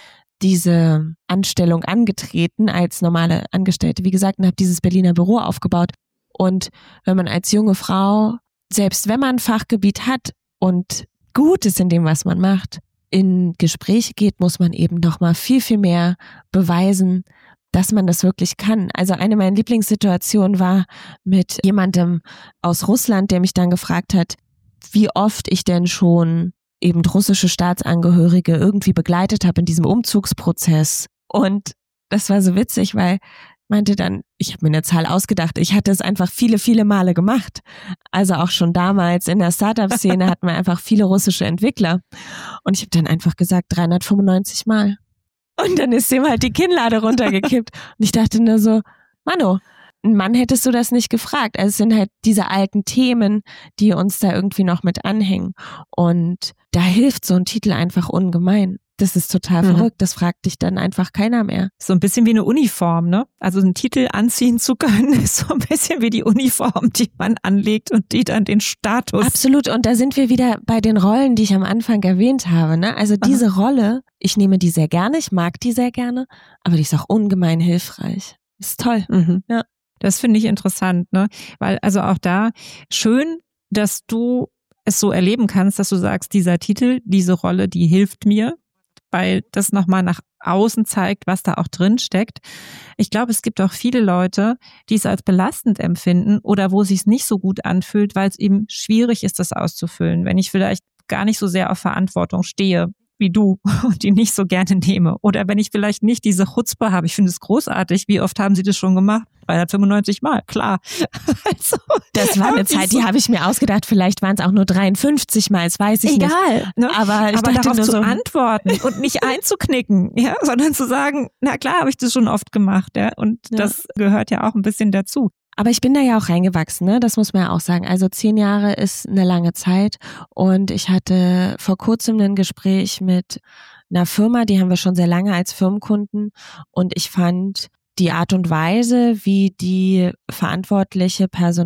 diese Anstellung angetreten als normale Angestellte, wie gesagt, und habe dieses Berliner Büro aufgebaut. Und wenn man als junge Frau, selbst wenn man ein Fachgebiet hat und gut ist in dem, was man macht, in Gespräche geht, muss man eben noch mal viel, viel mehr beweisen, dass man das wirklich kann. Also eine meiner Lieblingssituationen war mit jemandem aus Russland, der mich dann gefragt hat, wie oft ich denn schon eben russische Staatsangehörige irgendwie begleitet habe in diesem Umzugsprozess. Und das war so witzig, weil meinte dann, ich habe mir eine Zahl ausgedacht, ich hatte es einfach viele, viele Male gemacht. Also auch schon damals in der Startup-Szene hatten wir einfach viele russische Entwickler. Und ich habe dann einfach gesagt, dreihundertfünfundneunzig Mal. Und dann ist ihm halt die Kinnlade runtergekippt. Und ich dachte nur so, Mano, ein Mann hättest du das nicht gefragt. Also es sind halt diese alten Themen, die uns da irgendwie noch mit anhängen. Und da hilft so ein Titel einfach ungemein. Das ist total mhm. verrückt. Das fragt dich dann einfach keiner mehr. So ein bisschen wie eine Uniform, ne? Also einen Titel anziehen zu können, ist so ein bisschen wie die Uniform, die man anlegt und die dann den Status. Absolut. Und da sind wir wieder bei den Rollen, die ich am Anfang erwähnt habe, ne? Also diese Aha. Rolle, ich nehme die sehr gerne, ich mag die sehr gerne, aber die ist auch ungemein hilfreich. Ist toll. Mhm. Ja. Das finde ich interessant, ne? Weil also auch da schön, dass du es so erleben kannst, dass du sagst, dieser Titel, diese Rolle, die hilft mir, weil das nochmal nach außen zeigt, was da auch drin steckt. Ich glaube, es gibt auch viele Leute, die es als belastend empfinden oder wo es sich nicht so gut anfühlt, weil es eben schwierig ist, das auszufüllen. Wenn ich vielleicht gar nicht so sehr auf Verantwortung stehe wie du und die nicht so gerne nehme. Oder wenn ich vielleicht nicht diese Chutzpe habe. Ich finde es großartig. Wie oft haben sie das schon gemacht? dreihundertfünfundneunzig Mal, klar. Also, das war eine Zeit, die habe ich mir ausgedacht. Vielleicht waren es auch nur dreiundfünfzig Mal, das weiß ich Egal, nicht. Ne? Aber, ich Aber dachte darauf nur zu so antworten und nicht einzuknicken, ja, sondern zu sagen, na klar, habe ich das schon oft gemacht, ja. Und ja. das gehört ja auch ein bisschen dazu. Aber ich bin da ja auch reingewachsen, ne? Das muss man ja auch sagen. Also zehn Jahre ist eine lange Zeit und ich hatte vor kurzem ein Gespräch mit einer Firma, die haben wir schon sehr lange als Firmenkunden und ich fand die Art und Weise, wie die verantwortliche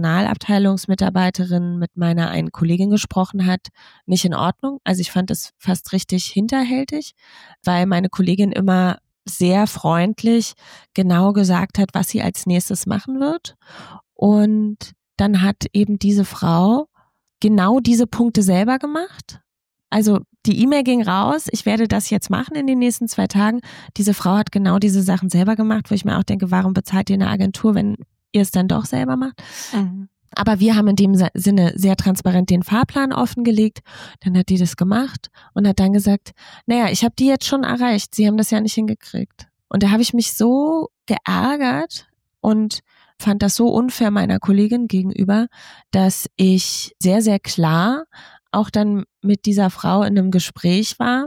Personalabteilungsmitarbeiterin mit meiner einen Kollegin gesprochen hat, nicht in Ordnung. Also ich fand es fast richtig hinterhältig, weil meine Kollegin immer sehr freundlich genau gesagt hat, was sie als nächstes machen wird. Und dann hat eben diese Frau genau diese Punkte selber gemacht. Also die E-Mail ging raus, ich werde das jetzt machen in den nächsten zwei Tagen. Diese Frau hat genau diese Sachen selber gemacht, wo ich mir auch denke, warum bezahlt ihr eine Agentur, wenn ihr es dann doch selber macht? Mhm. Aber wir haben in dem Sinne sehr transparent den Fahrplan offengelegt. Dann hat die das gemacht und hat dann gesagt, naja, ich habe die jetzt schon erreicht. Sie haben das ja nicht hingekriegt. Und da habe ich mich so geärgert und fand das so unfair meiner Kollegin gegenüber, dass ich sehr, sehr klar auch dann mit dieser Frau in einem Gespräch war.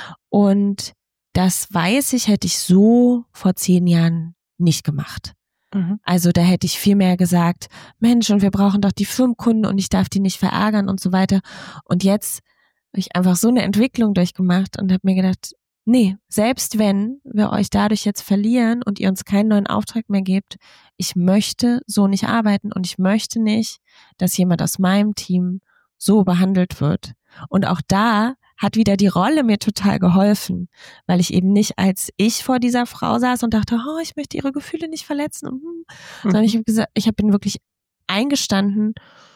Und das weiß ich, hätte ich so vor zehn Jahren nicht gemacht. Mhm. Also da hätte ich viel mehr gesagt, Mensch, und wir brauchen doch die Firmenkunden und ich darf die nicht verärgern und so weiter. Und jetzt habe ich einfach so eine Entwicklung durchgemacht und habe mir gedacht, nee, selbst wenn wir euch dadurch jetzt verlieren und ihr uns keinen neuen Auftrag mehr gebt, ich möchte so nicht arbeiten und ich möchte nicht, dass jemand aus meinem Team so behandelt wird. Und auch da hat wieder die Rolle mir total geholfen, weil ich eben nicht als ich vor dieser Frau saß und dachte, oh, ich möchte ihre Gefühle nicht verletzen, mhm. sondern ich habe gesagt, ich bin wirklich eingestanden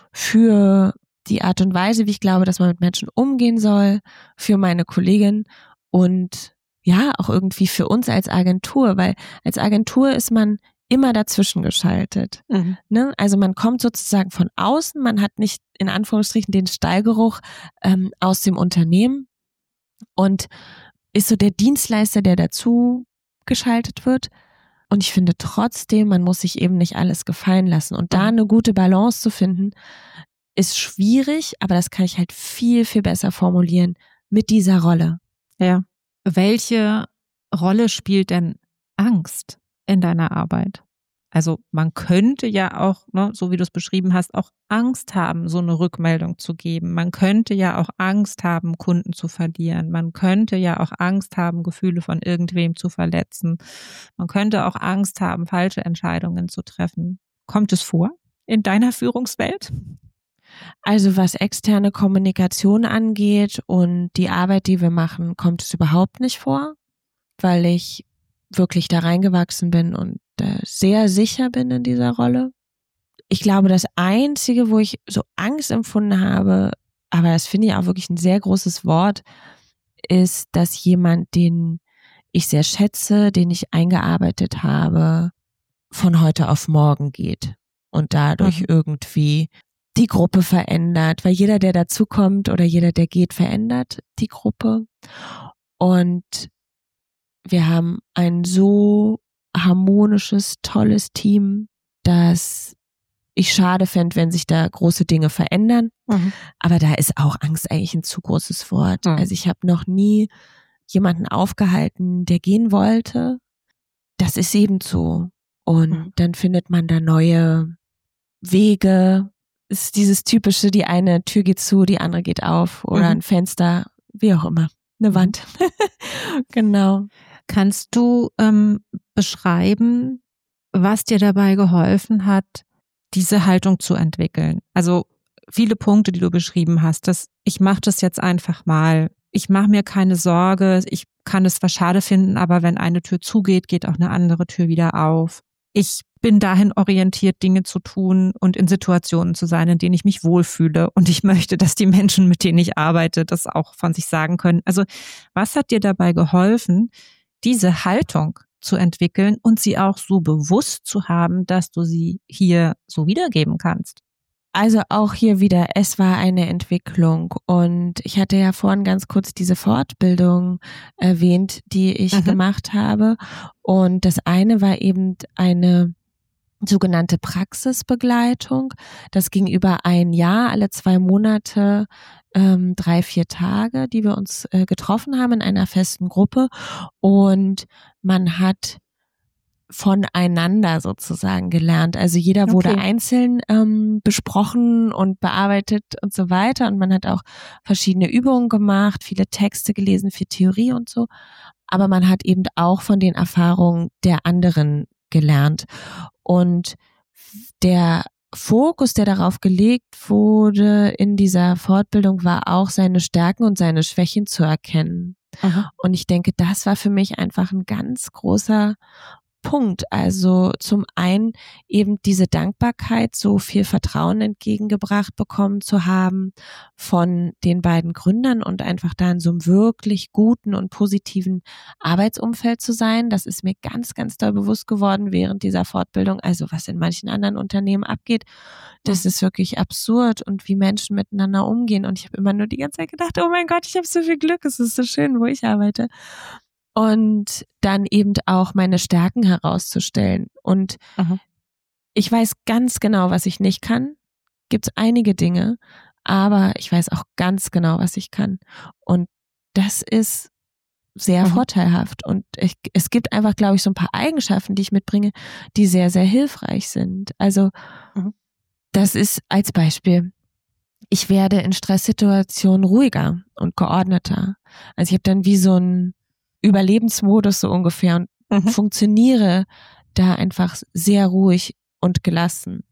für die Art und Weise, wie ich glaube, dass man mit Menschen umgehen soll, für meine Kollegin und ja, auch irgendwie für uns als Agentur, weil als Agentur ist man immer dazwischen geschaltet. Mhm. Ne? Also man kommt sozusagen von außen, man hat nicht in Anführungsstrichen den Stallgeruch ähm, aus dem Unternehmen und ist so der Dienstleister, der dazu geschaltet wird. Und ich finde trotzdem, man muss sich eben nicht alles gefallen lassen. Und da eine gute Balance zu finden, ist schwierig, aber das kann ich halt viel, viel besser formulieren mit dieser Rolle. Ja. Welche Rolle spielt denn Angst in deiner Arbeit? Also man könnte ja auch, ne, so wie du es beschrieben hast, auch Angst haben, so eine Rückmeldung zu geben. Man könnte ja auch Angst haben, Kunden zu verlieren. Man könnte ja auch Angst haben, Gefühle von irgendwem zu verletzen. Man könnte auch Angst haben, falsche Entscheidungen zu treffen. Kommt es vor in deiner Führungswelt? Also was externe Kommunikation angeht und die Arbeit, die wir machen, kommt es überhaupt nicht vor, weil ich wirklich da reingewachsen bin und äh, sehr sicher bin in dieser Rolle. Ich glaube, das Einzige, wo ich so Angst empfunden habe, aber das finde ich auch wirklich ein sehr großes Wort, ist, dass jemand, den ich sehr schätze, den ich eingearbeitet habe, von heute auf morgen geht und dadurch mhm. irgendwie die Gruppe verändert, weil jeder, der dazukommt oder jeder, der geht, verändert die Gruppe. Und wir haben ein so harmonisches, tolles Team, dass ich schade fände, wenn sich da große Dinge verändern. Mhm. Aber da ist auch Angst eigentlich ein zu großes Wort. Mhm. Also ich habe noch nie jemanden aufgehalten, der gehen wollte. Das ist eben so. Und mhm. dann findet man da neue Wege. Ist dieses typische, die eine Tür geht zu, die andere geht auf oder mhm. ein Fenster, wie auch immer, eine Wand. Genau. Kannst du ähm, beschreiben, was dir dabei geholfen hat, diese Haltung zu entwickeln? Also viele Punkte, die du beschrieben hast, dass ich mache das jetzt einfach mal, ich mache mir keine Sorge, ich kann es zwar schade finden, aber wenn eine Tür zugeht, geht auch eine andere Tür wieder auf. Ich bin dahin orientiert, Dinge zu tun und in Situationen zu sein, in denen ich mich wohlfühle. Und ich möchte, dass die Menschen, mit denen ich arbeite, das auch von sich sagen können. Also was hat dir dabei geholfen, diese Haltung zu entwickeln und sie auch so bewusst zu haben, dass du sie hier so wiedergeben kannst? Also auch hier wieder, es war eine Entwicklung und ich hatte ja vorhin ganz kurz diese Fortbildung erwähnt, die ich mhm. gemacht habe und das eine war eben eine sogenannte Praxisbegleitung. Das ging über ein Jahr, alle zwei Monate, ähm, drei, vier Tage, die wir uns äh, getroffen haben in einer festen Gruppe und man hat voneinander sozusagen gelernt. Also jeder okay. wurde einzeln ähm, besprochen und bearbeitet und so weiter und man hat auch verschiedene Übungen gemacht, viele Texte gelesen, viel Theorie und so. Aber man hat eben auch von den Erfahrungen der anderen gelernt. Und der Fokus, der darauf gelegt wurde in dieser Fortbildung, war auch seine Stärken und seine Schwächen zu erkennen. Aha. Und ich denke, das war für mich einfach ein ganz großer Punkt. Also zum einen eben diese Dankbarkeit, so viel Vertrauen entgegengebracht bekommen zu haben von den beiden Gründern und einfach da in so einem wirklich guten und positiven Arbeitsumfeld zu sein. Das ist mir ganz, ganz doll bewusst geworden während dieser Fortbildung. Also was in manchen anderen Unternehmen abgeht, das ist wirklich absurd und wie Menschen miteinander umgehen. Und ich habe immer nur die ganze Zeit gedacht, oh mein Gott, ich habe so viel Glück, es ist so schön, wo ich arbeite. Und dann eben auch meine Stärken herauszustellen. Und mhm. ich weiß ganz genau, was ich nicht kann. Gibt es einige Dinge, aber ich weiß auch ganz genau, was ich kann. Und das ist sehr mhm. vorteilhaft. Und ich, es gibt einfach, glaube ich, so ein paar Eigenschaften, die ich mitbringe, die sehr, sehr hilfreich sind. Also mhm. das ist als Beispiel, ich werde in Stresssituationen ruhiger und geordneter. Also ich habe dann wie so ein Überlebensmodus so ungefähr und mhm. funktioniere da einfach sehr ruhig und gelassen.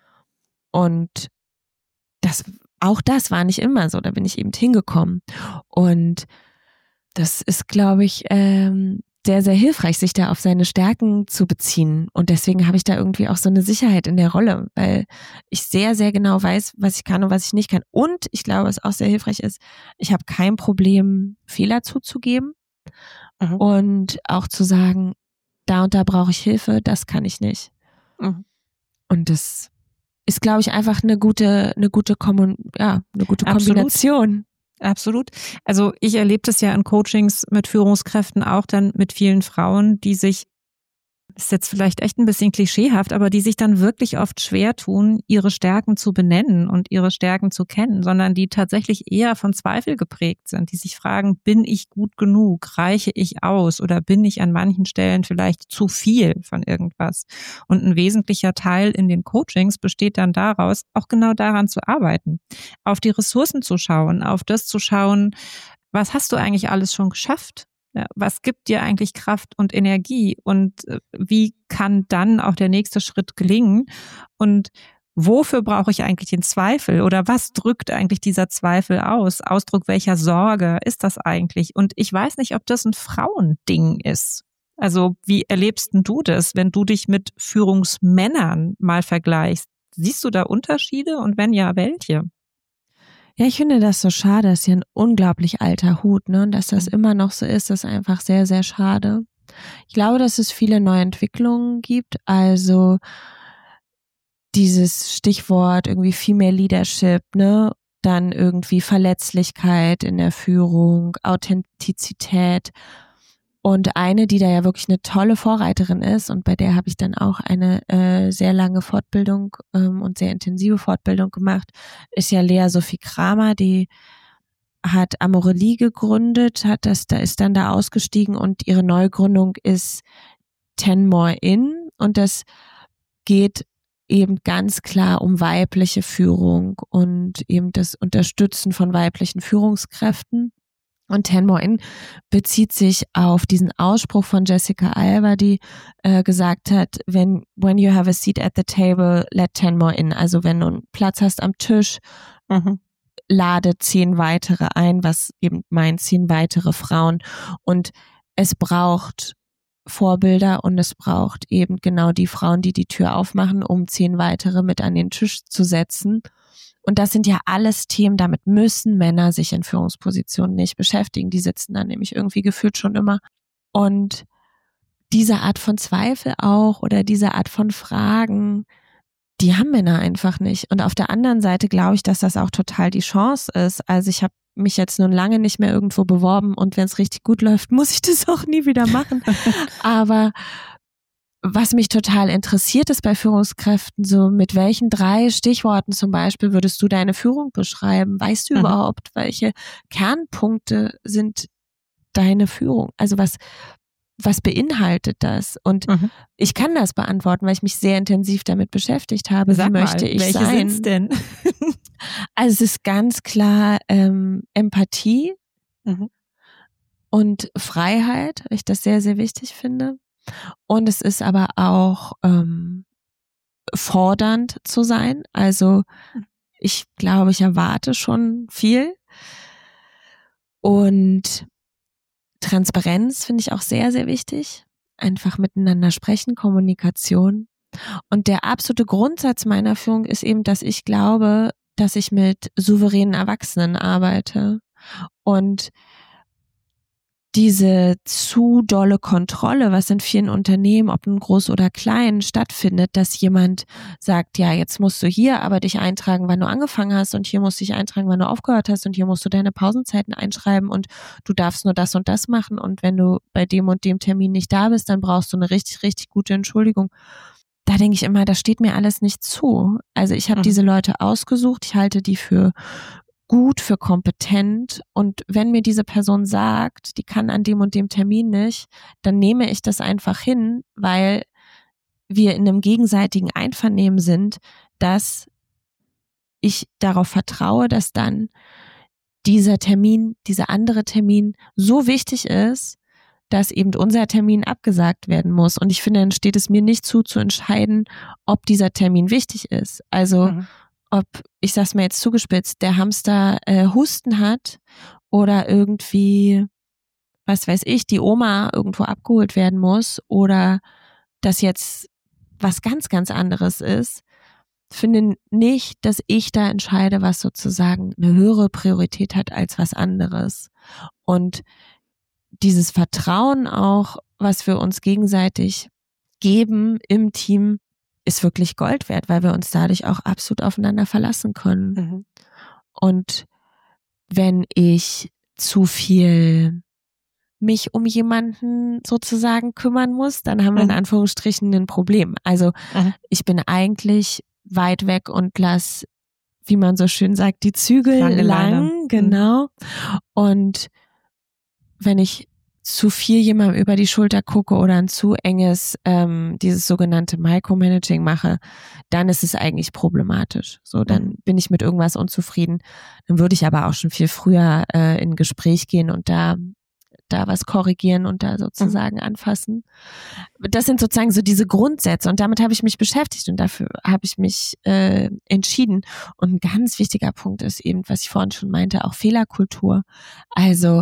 Und das, auch das war nicht immer so, da bin ich eben hingekommen. Und das ist, glaube ich, ähm, sehr, sehr hilfreich, sich da auf seine Stärken zu beziehen. Und deswegen habe ich da irgendwie auch so eine Sicherheit in der Rolle, weil ich sehr, sehr genau weiß, was ich kann und was ich nicht kann. Und ich glaube, was auch sehr hilfreich ist, ich habe kein Problem, Fehler zuzugeben. Mhm. Und auch zu sagen, da und da brauche ich Hilfe, das kann ich nicht. Mhm. Und das ist, glaube ich, einfach eine gute, eine gute Kommun, ja, eine gute Kombination. Absolut. Absolut. Also ich erlebe das ja in Coachings mit Führungskräften auch dann mit vielen Frauen, die sich, ist jetzt vielleicht echt ein bisschen klischeehaft, aber die sich dann wirklich oft schwer tun, ihre Stärken zu benennen und ihre Stärken zu kennen, sondern die tatsächlich eher von Zweifel geprägt sind, die sich fragen, bin ich gut genug, reiche ich aus oder bin ich an manchen Stellen vielleicht zu viel von irgendwas? Und ein wesentlicher Teil in den Coachings besteht dann daraus, auch genau daran zu arbeiten, auf die Ressourcen zu schauen, auf das zu schauen, was hast du eigentlich alles schon geschafft? Ja, was gibt dir eigentlich Kraft und Energie und wie kann dann auch der nächste Schritt gelingen und wofür brauche ich eigentlich den Zweifel oder was drückt eigentlich dieser Zweifel aus? Ausdruck welcher Sorge ist das eigentlich? Und ich weiß nicht, ob das ein Frauending ist. Also wie erlebst denn du das, wenn du dich mit Führungsmännern mal vergleichst? Siehst du da Unterschiede und wenn ja, welche? Ja, ich finde das so schade, das ist ja ein unglaublich alter Hut, ne? Und dass das immer noch so ist, ist einfach sehr, sehr schade. Ich glaube, dass es viele neue Entwicklungen gibt, also dieses Stichwort irgendwie Female Leadership, ne? Dann irgendwie Verletzlichkeit in der Führung, Authentizität. Und eine, die da ja wirklich eine tolle Vorreiterin ist und bei der habe ich dann auch eine äh, sehr lange Fortbildung ähm, und sehr intensive Fortbildung gemacht, ist ja Lea Sophie Kramer, die hat Amorelie gegründet, hat das, da ist dann da ausgestiegen und ihre Neugründung ist Ten More In und das geht eben ganz klar um weibliche Führung und eben das Unterstützen von weiblichen Führungskräften. Und Ten More In bezieht sich auf diesen Ausspruch von Jessica Alba, die äh, gesagt hat, wenn when you have a seat at the table, let ten more in. Also wenn du einen Platz hast am Tisch, mhm. lade zehn weitere ein, was eben meint zehn weitere Frauen. Und es braucht Vorbilder und es braucht eben genau die Frauen, die die Tür aufmachen, um zehn weitere mit an den Tisch zu setzen. Und das sind ja alles Themen, damit müssen Männer sich in Führungspositionen nicht beschäftigen. Die sitzen dann nämlich irgendwie gefühlt schon immer. Und diese Art von Zweifel auch oder diese Art von Fragen, die haben Männer einfach nicht. Und auf der anderen Seite glaube ich, dass das auch total die Chance ist. Also ich habe mich jetzt nun lange nicht mehr irgendwo beworben und wenn es richtig gut läuft, muss ich das auch nie wieder machen. Aber was mich total interessiert ist bei Führungskräften, so mit welchen drei Stichworten zum Beispiel würdest du deine Führung beschreiben? Weißt du mhm. überhaupt, welche Kernpunkte sind deine Führung? Also was, was beinhaltet das? Und mhm. ich kann das beantworten, weil ich mich sehr intensiv damit beschäftigt habe. Sag Wie mal, möchte ich welche sein? Sind's denn? Also es ist ganz klar ähm, Empathie mhm. und Freiheit, weil ich das sehr, sehr wichtig finde. Und es ist aber auch ähm, fordernd zu sein. Also ich glaube, ich erwarte schon viel. Und Transparenz finde ich auch sehr, sehr wichtig. einfach miteinander sprechen, Kommunikation. Und der absolute Grundsatz meiner Führung ist eben, dass ich glaube, dass ich mit souveränen Erwachsenen arbeite. Und diese zu dolle Kontrolle, was in vielen Unternehmen, ob nun groß oder klein, stattfindet, dass jemand sagt, ja, jetzt musst du hier aber dich eintragen, wann du angefangen hast und hier musst du dich eintragen, wann du aufgehört hast und hier musst du deine Pausenzeiten einschreiben und du darfst nur das und das machen und wenn du bei dem und dem Termin nicht da bist, dann brauchst du eine richtig, richtig gute Entschuldigung. Da denke ich immer, das steht mir alles nicht zu. Also ich habe mhm. diese Leute ausgesucht, ich halte die für gut, für kompetent und wenn mir diese Person sagt, die kann an dem und dem Termin nicht, dann nehme ich das einfach hin, weil wir in einem gegenseitigen Einvernehmen sind, dass ich darauf vertraue, dass dann dieser Termin, dieser andere Termin so wichtig ist, dass eben unser Termin abgesagt werden muss. Und ich finde, dann steht es mir nicht zu, zu entscheiden, ob dieser Termin wichtig ist. Also mhm. ob, ich sag's mir jetzt zugespitzt, der Hamster äh, Husten hat oder irgendwie, was weiß ich, die Oma irgendwo abgeholt werden muss oder das jetzt was ganz, ganz anderes ist, finde nicht, dass ich da entscheide, was sozusagen eine höhere Priorität hat als was anderes. Und dieses Vertrauen auch, was wir uns gegenseitig geben im Team, ist wirklich Gold wert, weil wir uns dadurch auch absolut aufeinander verlassen können. Mhm. Und wenn ich zu viel mich um jemanden sozusagen kümmern muss, dann haben wir in Anführungsstrichen ein Problem. Also mhm. ich bin eigentlich weit weg und lass, wie man so schön sagt, die Zügel Lange lang, Leine. Genau. Mhm. Und wenn ich zu viel jemandem über die Schulter gucke oder ein zu enges, ähm, dieses sogenannte Micromanaging mache, dann ist es eigentlich problematisch. So, dann mhm. bin ich mit irgendwas unzufrieden. Dann würde ich aber auch schon viel früher äh, in ein Gespräch gehen und da da was korrigieren und da sozusagen mhm. anfassen. Das sind sozusagen so diese Grundsätze und damit habe ich mich beschäftigt und dafür habe ich mich äh, entschieden. Und ein ganz wichtiger Punkt ist eben, was ich vorhin schon meinte, auch Fehlerkultur. Also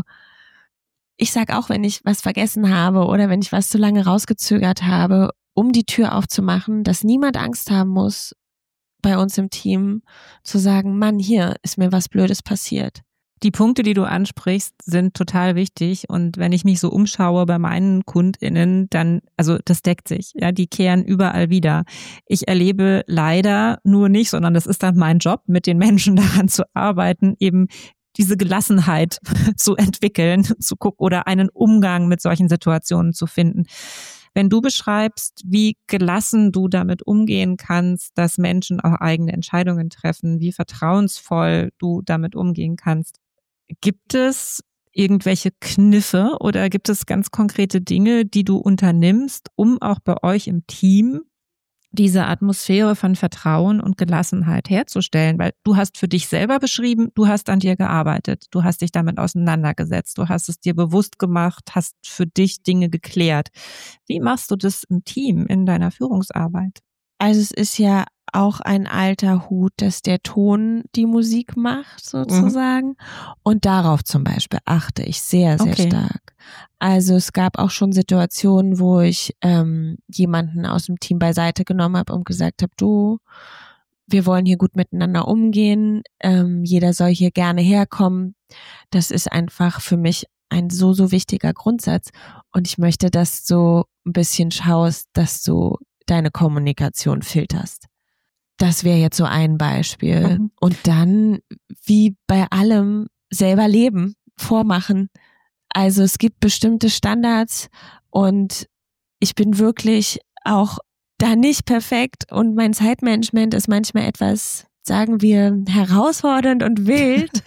ich sag auch, wenn ich was vergessen habe oder wenn ich was zu lange rausgezögert habe, um die Tür aufzumachen, dass niemand Angst haben muss, bei uns im Team zu sagen, Mann, hier ist mir was Blödes passiert. Die Punkte, die du ansprichst, sind total wichtig und wenn ich mich so umschaue bei meinen KundInnen, dann, also das deckt sich, ja, die kehren überall wieder. Ich erlebe leider nur nicht, sondern das ist dann mein Job, mit den Menschen daran zu arbeiten, eben diese Gelassenheit zu entwickeln, zu gucken oder einen Umgang mit solchen Situationen zu finden. Wenn du beschreibst, wie gelassen du damit umgehen kannst, dass Menschen auch eigene Entscheidungen treffen, wie vertrauensvoll du damit umgehen kannst, gibt es irgendwelche Kniffe oder gibt es ganz konkrete Dinge, die du unternimmst, um auch bei euch im Team diese Atmosphäre von Vertrauen und Gelassenheit herzustellen? Weil du hast für dich selber beschrieben, du hast an dir gearbeitet, du hast dich damit auseinandergesetzt, du hast es dir bewusst gemacht, hast für dich Dinge geklärt. Wie machst du das im Team, in deiner Führungsarbeit? Also es ist ja auch ein alter Hut, dass der Ton die Musik macht sozusagen. Mhm. Und darauf zum Beispiel achte ich sehr, sehr okay. stark. Also es gab auch schon Situationen, wo ich ähm, jemanden aus dem Team beiseite genommen habe und gesagt habe, du, wir wollen hier gut miteinander umgehen, ähm, jeder soll hier gerne herkommen. Das ist einfach für mich ein so, so wichtiger Grundsatz. Und ich möchte, dass du ein bisschen schaust, dass du deine Kommunikation filterst. Das wäre jetzt so ein Beispiel. Mhm. Und dann, wie bei allem, selber leben, vormachen. Also es gibt bestimmte Standards und ich bin wirklich auch da nicht perfekt und mein Zeitmanagement ist manchmal etwas, sagen wir, herausfordernd und wild.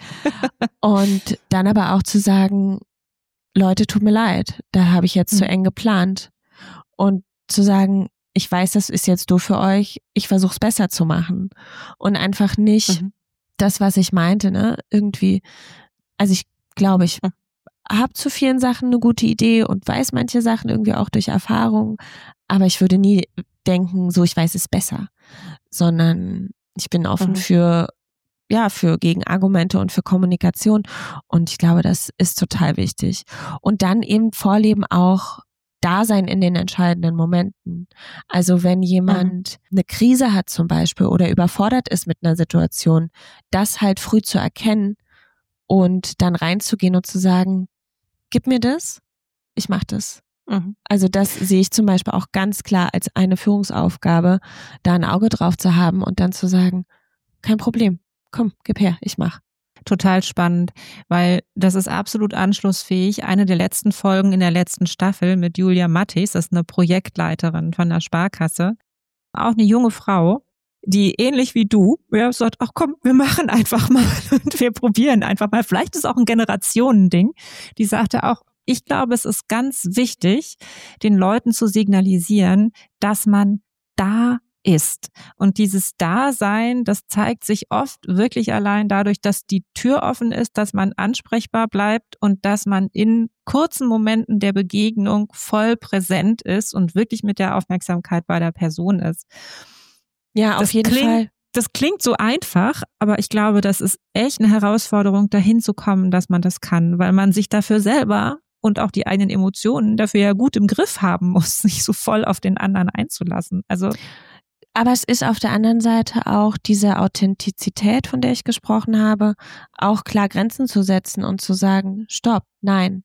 Und dann aber auch zu sagen, Leute, tut mir leid, da habe ich jetzt mhm. zu eng geplant. Und zu sagen, ich weiß, das ist jetzt doof für euch, ich versuche es besser zu machen. Und einfach nicht mhm. das, was ich meinte, ne, irgendwie, also ich glaube, ich mhm. habe zu vielen Sachen eine gute Idee und weiß manche Sachen irgendwie auch durch Erfahrung, aber ich würde nie denken, so ich weiß es besser, sondern ich bin offen mhm. für, ja, für Gegenargumente und für Kommunikation und ich glaube, das ist total wichtig. Und dann eben vorleben auch, da sein in den entscheidenden Momenten. Also wenn jemand mhm. eine Krise hat zum Beispiel oder überfordert ist mit einer Situation, das halt früh zu erkennen und dann reinzugehen und zu sagen, gib mir das, ich mach das. Mhm. Also das sehe ich zum Beispiel auch ganz klar als eine Führungsaufgabe, da ein Auge drauf zu haben und dann zu sagen, kein Problem, komm, gib her, ich mach. Total spannend, weil das ist absolut anschlussfähig. Eine der letzten Folgen in der letzten Staffel mit Julia Mattis, das ist eine Projektleiterin von der Sparkasse, auch eine junge Frau, die ähnlich wie du, ja, sagt, ach komm, wir machen einfach mal und wir probieren einfach mal. Vielleicht ist es auch ein Generationending. Die sagte auch, ich glaube, es ist ganz wichtig, den Leuten zu signalisieren, dass man da ist. Und dieses Dasein, das zeigt sich oft wirklich allein dadurch, dass die Tür offen ist, dass man ansprechbar bleibt und dass man in kurzen Momenten der Begegnung voll präsent ist und wirklich mit der Aufmerksamkeit bei der Person ist. Ja, auf das jeden klingt, Fall. Das klingt so einfach, aber ich glaube, das ist echt eine Herausforderung, dahin zu kommen, dass man das kann, weil man sich dafür selber und auch die eigenen Emotionen dafür ja gut im Griff haben muss, sich so voll auf den anderen einzulassen. Also aber es ist auf der anderen Seite auch diese Authentizität, von der ich gesprochen habe, auch klar Grenzen zu setzen und zu sagen, stopp, nein.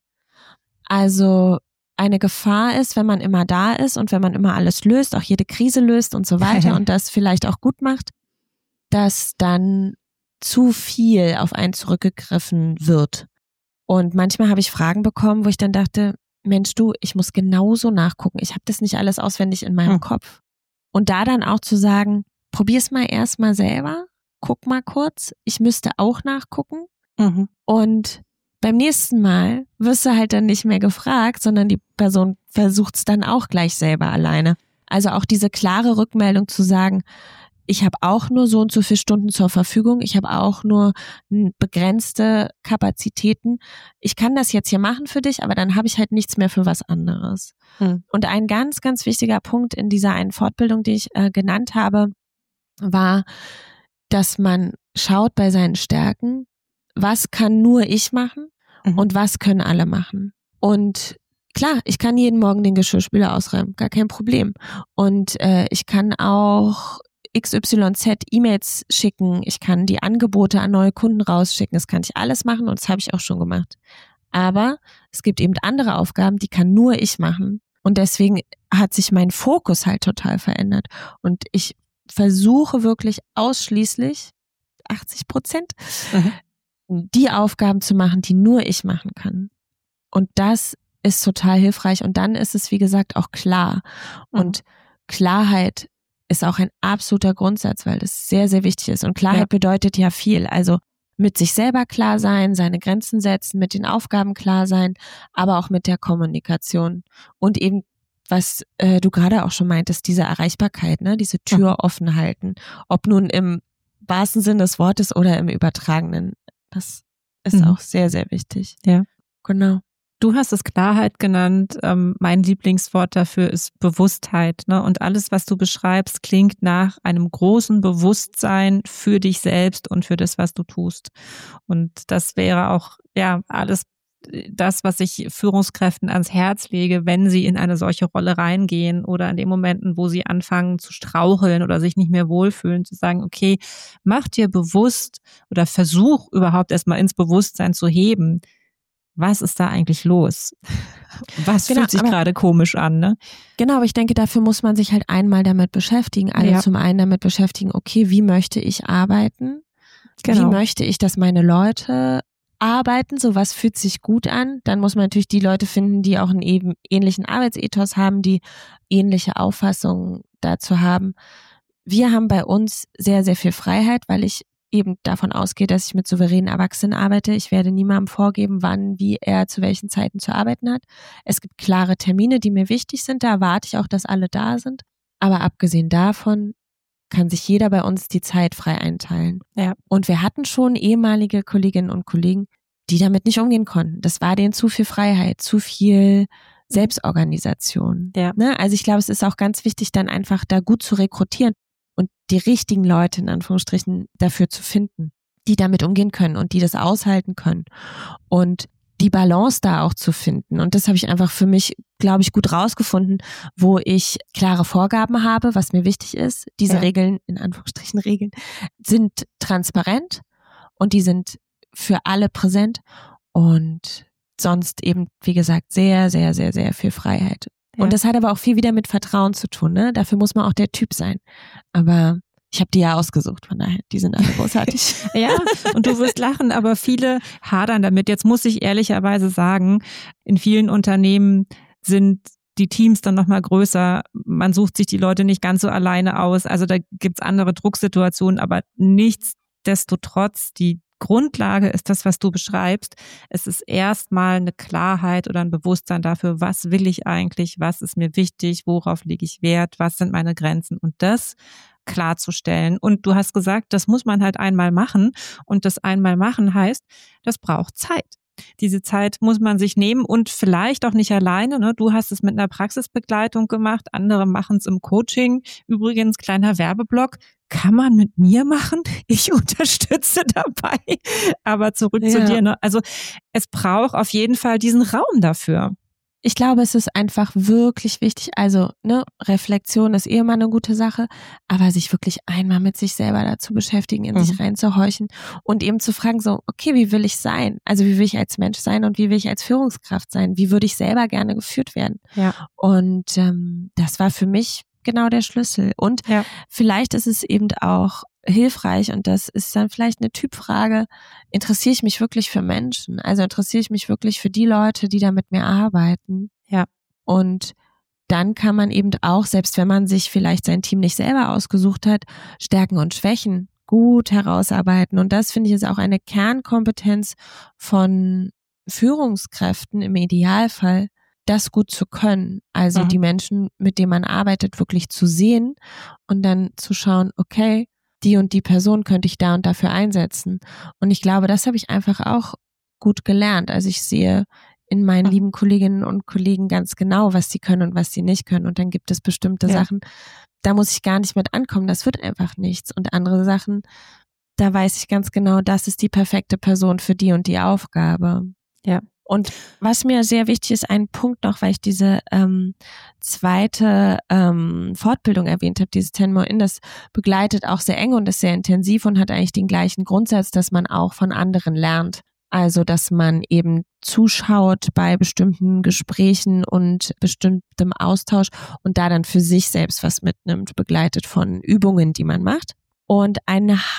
Also eine Gefahr ist, wenn man immer da ist und wenn man immer alles löst, auch jede Krise löst und so weiter und das vielleicht auch gut macht, dass dann zu viel auf einen zurückgegriffen wird. Und manchmal habe ich Fragen bekommen, wo ich dann dachte, Mensch du, ich muss genauso nachgucken. Ich habe das nicht alles auswendig in meinem hm. Kopf. Und da dann auch zu sagen, probier's mal erst mal selber, guck mal kurz, ich müsste auch nachgucken. Mhm. Und beim nächsten Mal wirst du halt dann nicht mehr gefragt, sondern die Person versucht's dann auch gleich selber alleine. Also auch diese klare Rückmeldung zu sagen, ich habe auch nur so und so viele Stunden zur Verfügung, ich habe auch nur begrenzte Kapazitäten. Ich kann das jetzt hier machen für dich, aber dann habe ich halt nichts mehr für was anderes. Hm. Und ein ganz, ganz wichtiger Punkt in dieser einen Fortbildung, die ich äh, genannt habe, war, dass man schaut bei seinen Stärken, was kann nur ich machen mhm. und was können alle machen. Und klar, ich kann jeden Morgen den Geschirrspüler ausräumen, gar kein Problem. Und äh, ich kann auch X Y Z E-Mails schicken, ich kann die Angebote an neue Kunden rausschicken, das kann ich alles machen und das habe ich auch schon gemacht. Aber es gibt eben andere Aufgaben, die kann nur ich machen und deswegen hat sich mein Fokus halt total verändert und ich versuche wirklich ausschließlich achtzig Prozent mhm. die Aufgaben zu machen, die nur ich machen kann. Und das ist total hilfreich und dann ist es, wie gesagt, auch klar. Mhm. Und Klarheit ist auch ein absoluter Grundsatz, weil das sehr, sehr wichtig ist. Und Klarheit ja. bedeutet ja viel. Also mit sich selber klar sein, seine Grenzen setzen, mit den Aufgaben klar sein, aber auch mit der Kommunikation. Und eben, was äh, du gerade auch schon meintest, diese Erreichbarkeit, ne, diese Tür mhm. offen halten. Ob nun im wahrsten Sinne des Wortes oder im übertragenen. Das ist mhm. auch sehr, sehr wichtig. Ja. Genau. Du hast es Klarheit genannt. Ähm, mein Lieblingswort dafür ist Bewusstheit. Ne? Und alles, was du beschreibst, klingt nach einem großen Bewusstsein für dich selbst und für das, was du tust. Und das wäre auch ja alles das, was ich Führungskräften ans Herz lege, wenn sie in eine solche Rolle reingehen oder in den Momenten, wo sie anfangen zu straucheln oder sich nicht mehr wohlfühlen, zu sagen, okay, mach dir bewusst oder versuch überhaupt erstmal ins Bewusstsein zu heben, was ist da eigentlich los? Was genau, fühlt sich gerade komisch an, ne? Genau, aber ich denke, dafür muss man sich halt einmal damit beschäftigen. Also ja. zum einen damit beschäftigen, okay, wie möchte ich arbeiten? Genau. Wie möchte ich, dass meine Leute arbeiten? So was fühlt sich gut an? Dann muss man natürlich die Leute finden, die auch einen eben ähnlichen Arbeitsethos haben, die ähnliche Auffassungen dazu haben. Wir haben bei uns sehr, sehr viel Freiheit, weil ich eben davon ausgehe, dass ich mit souveränen Erwachsenen arbeite. Ich werde niemandem vorgeben, wann, wie er zu welchen Zeiten zu arbeiten hat. Es gibt klare Termine, die mir wichtig sind. Da erwarte ich auch, dass alle da sind. Aber abgesehen davon kann sich jeder bei uns die Zeit frei einteilen. Ja. Und wir hatten schon ehemalige Kolleginnen und Kollegen, die damit nicht umgehen konnten. Das war denen zu viel Freiheit, zu viel Selbstorganisation. Ja. Ne? Also ich glaube, es ist auch ganz wichtig, dann einfach da gut zu rekrutieren und die richtigen Leute in Anführungsstrichen dafür zu finden, die damit umgehen können und die das aushalten können. Und die Balance da auch zu finden. Und das habe ich einfach für mich, glaube ich, gut rausgefunden, wo ich klare Vorgaben habe, was mir wichtig ist. Diese ja. Regeln, in Anführungsstrichen Regeln, sind transparent und die sind für alle präsent und sonst eben, wie gesagt, sehr, sehr, sehr, sehr viel Freiheit. Ja. Und das hat aber auch viel wieder mit Vertrauen zu tun, ne? Dafür muss man auch der Typ sein. Aber ich habe die ja ausgesucht, von daher, die sind alle großartig. Ja, und du wirst lachen, aber viele hadern damit. Jetzt muss ich ehrlicherweise sagen, in vielen Unternehmen sind die Teams dann nochmal größer. Man sucht sich die Leute nicht ganz so alleine aus. Also da gibt's andere Drucksituationen, aber nichtsdestotrotz, die Grundlage ist das, was du beschreibst. Es ist erstmal eine Klarheit oder ein Bewusstsein dafür, was will ich eigentlich, was ist mir wichtig, worauf lege ich Wert, was sind meine Grenzen und das klarzustellen. Und du hast gesagt, das muss man halt einmal machen und das einmal machen heißt, das braucht Zeit. Diese Zeit muss man sich nehmen und vielleicht auch nicht alleine. Ne? Du hast es mit einer Praxisbegleitung gemacht, andere machen es im Coaching. Übrigens, kleiner Werbeblock, kann man mit mir machen. Ich unterstütze dabei. Aber zurück ja. zu dir. Ne? Also es braucht auf jeden Fall diesen Raum dafür. Ich glaube, es ist einfach wirklich wichtig, also ne, Reflexion ist eh immer eine gute Sache, aber sich wirklich einmal mit sich selber dazu beschäftigen, in mhm. sich reinzuhorchen und eben zu fragen so, okay, wie will ich sein? Also wie will ich als Mensch sein und wie will ich als Führungskraft sein? Wie würde ich selber gerne geführt werden? Ja. Und ähm, das war für mich genau der Schlüssel. Und ja. vielleicht ist es eben auch hilfreich und das ist dann vielleicht eine Typfrage, interessiere ich mich wirklich für Menschen? Also interessiere ich mich wirklich für die Leute, die da mit mir arbeiten? Ja. Und dann kann man eben auch, selbst wenn man sich vielleicht sein Team nicht selber ausgesucht hat, Stärken und Schwächen gut herausarbeiten. Und das finde ich ist auch eine Kernkompetenz von Führungskräften im Idealfall, das gut zu können. Also mhm. die Menschen, mit denen man arbeitet, wirklich zu sehen und dann zu schauen, okay, die und die Person könnte ich da und dafür einsetzen. Und ich glaube, das habe ich einfach auch gut gelernt. Also ich sehe in meinen mhm. lieben Kolleginnen und Kollegen ganz genau, was sie können und was sie nicht können. Und dann gibt es bestimmte ja. Sachen, da muss ich gar nicht mit ankommen. Das wird einfach nichts. Und andere Sachen, da weiß ich ganz genau, das ist die perfekte Person für die und die Aufgabe. Ja. Und was mir sehr wichtig ist, ein Punkt noch, weil ich diese ähm, zweite ähm, Fortbildung erwähnt habe, dieses Ten More In, das begleitet auch sehr eng und ist sehr intensiv und hat eigentlich den gleichen Grundsatz, dass man auch von anderen lernt. Also, dass man eben zuschaut bei bestimmten Gesprächen und bestimmtem Austausch und da dann für sich selbst was mitnimmt, begleitet von Übungen, die man macht. Und eine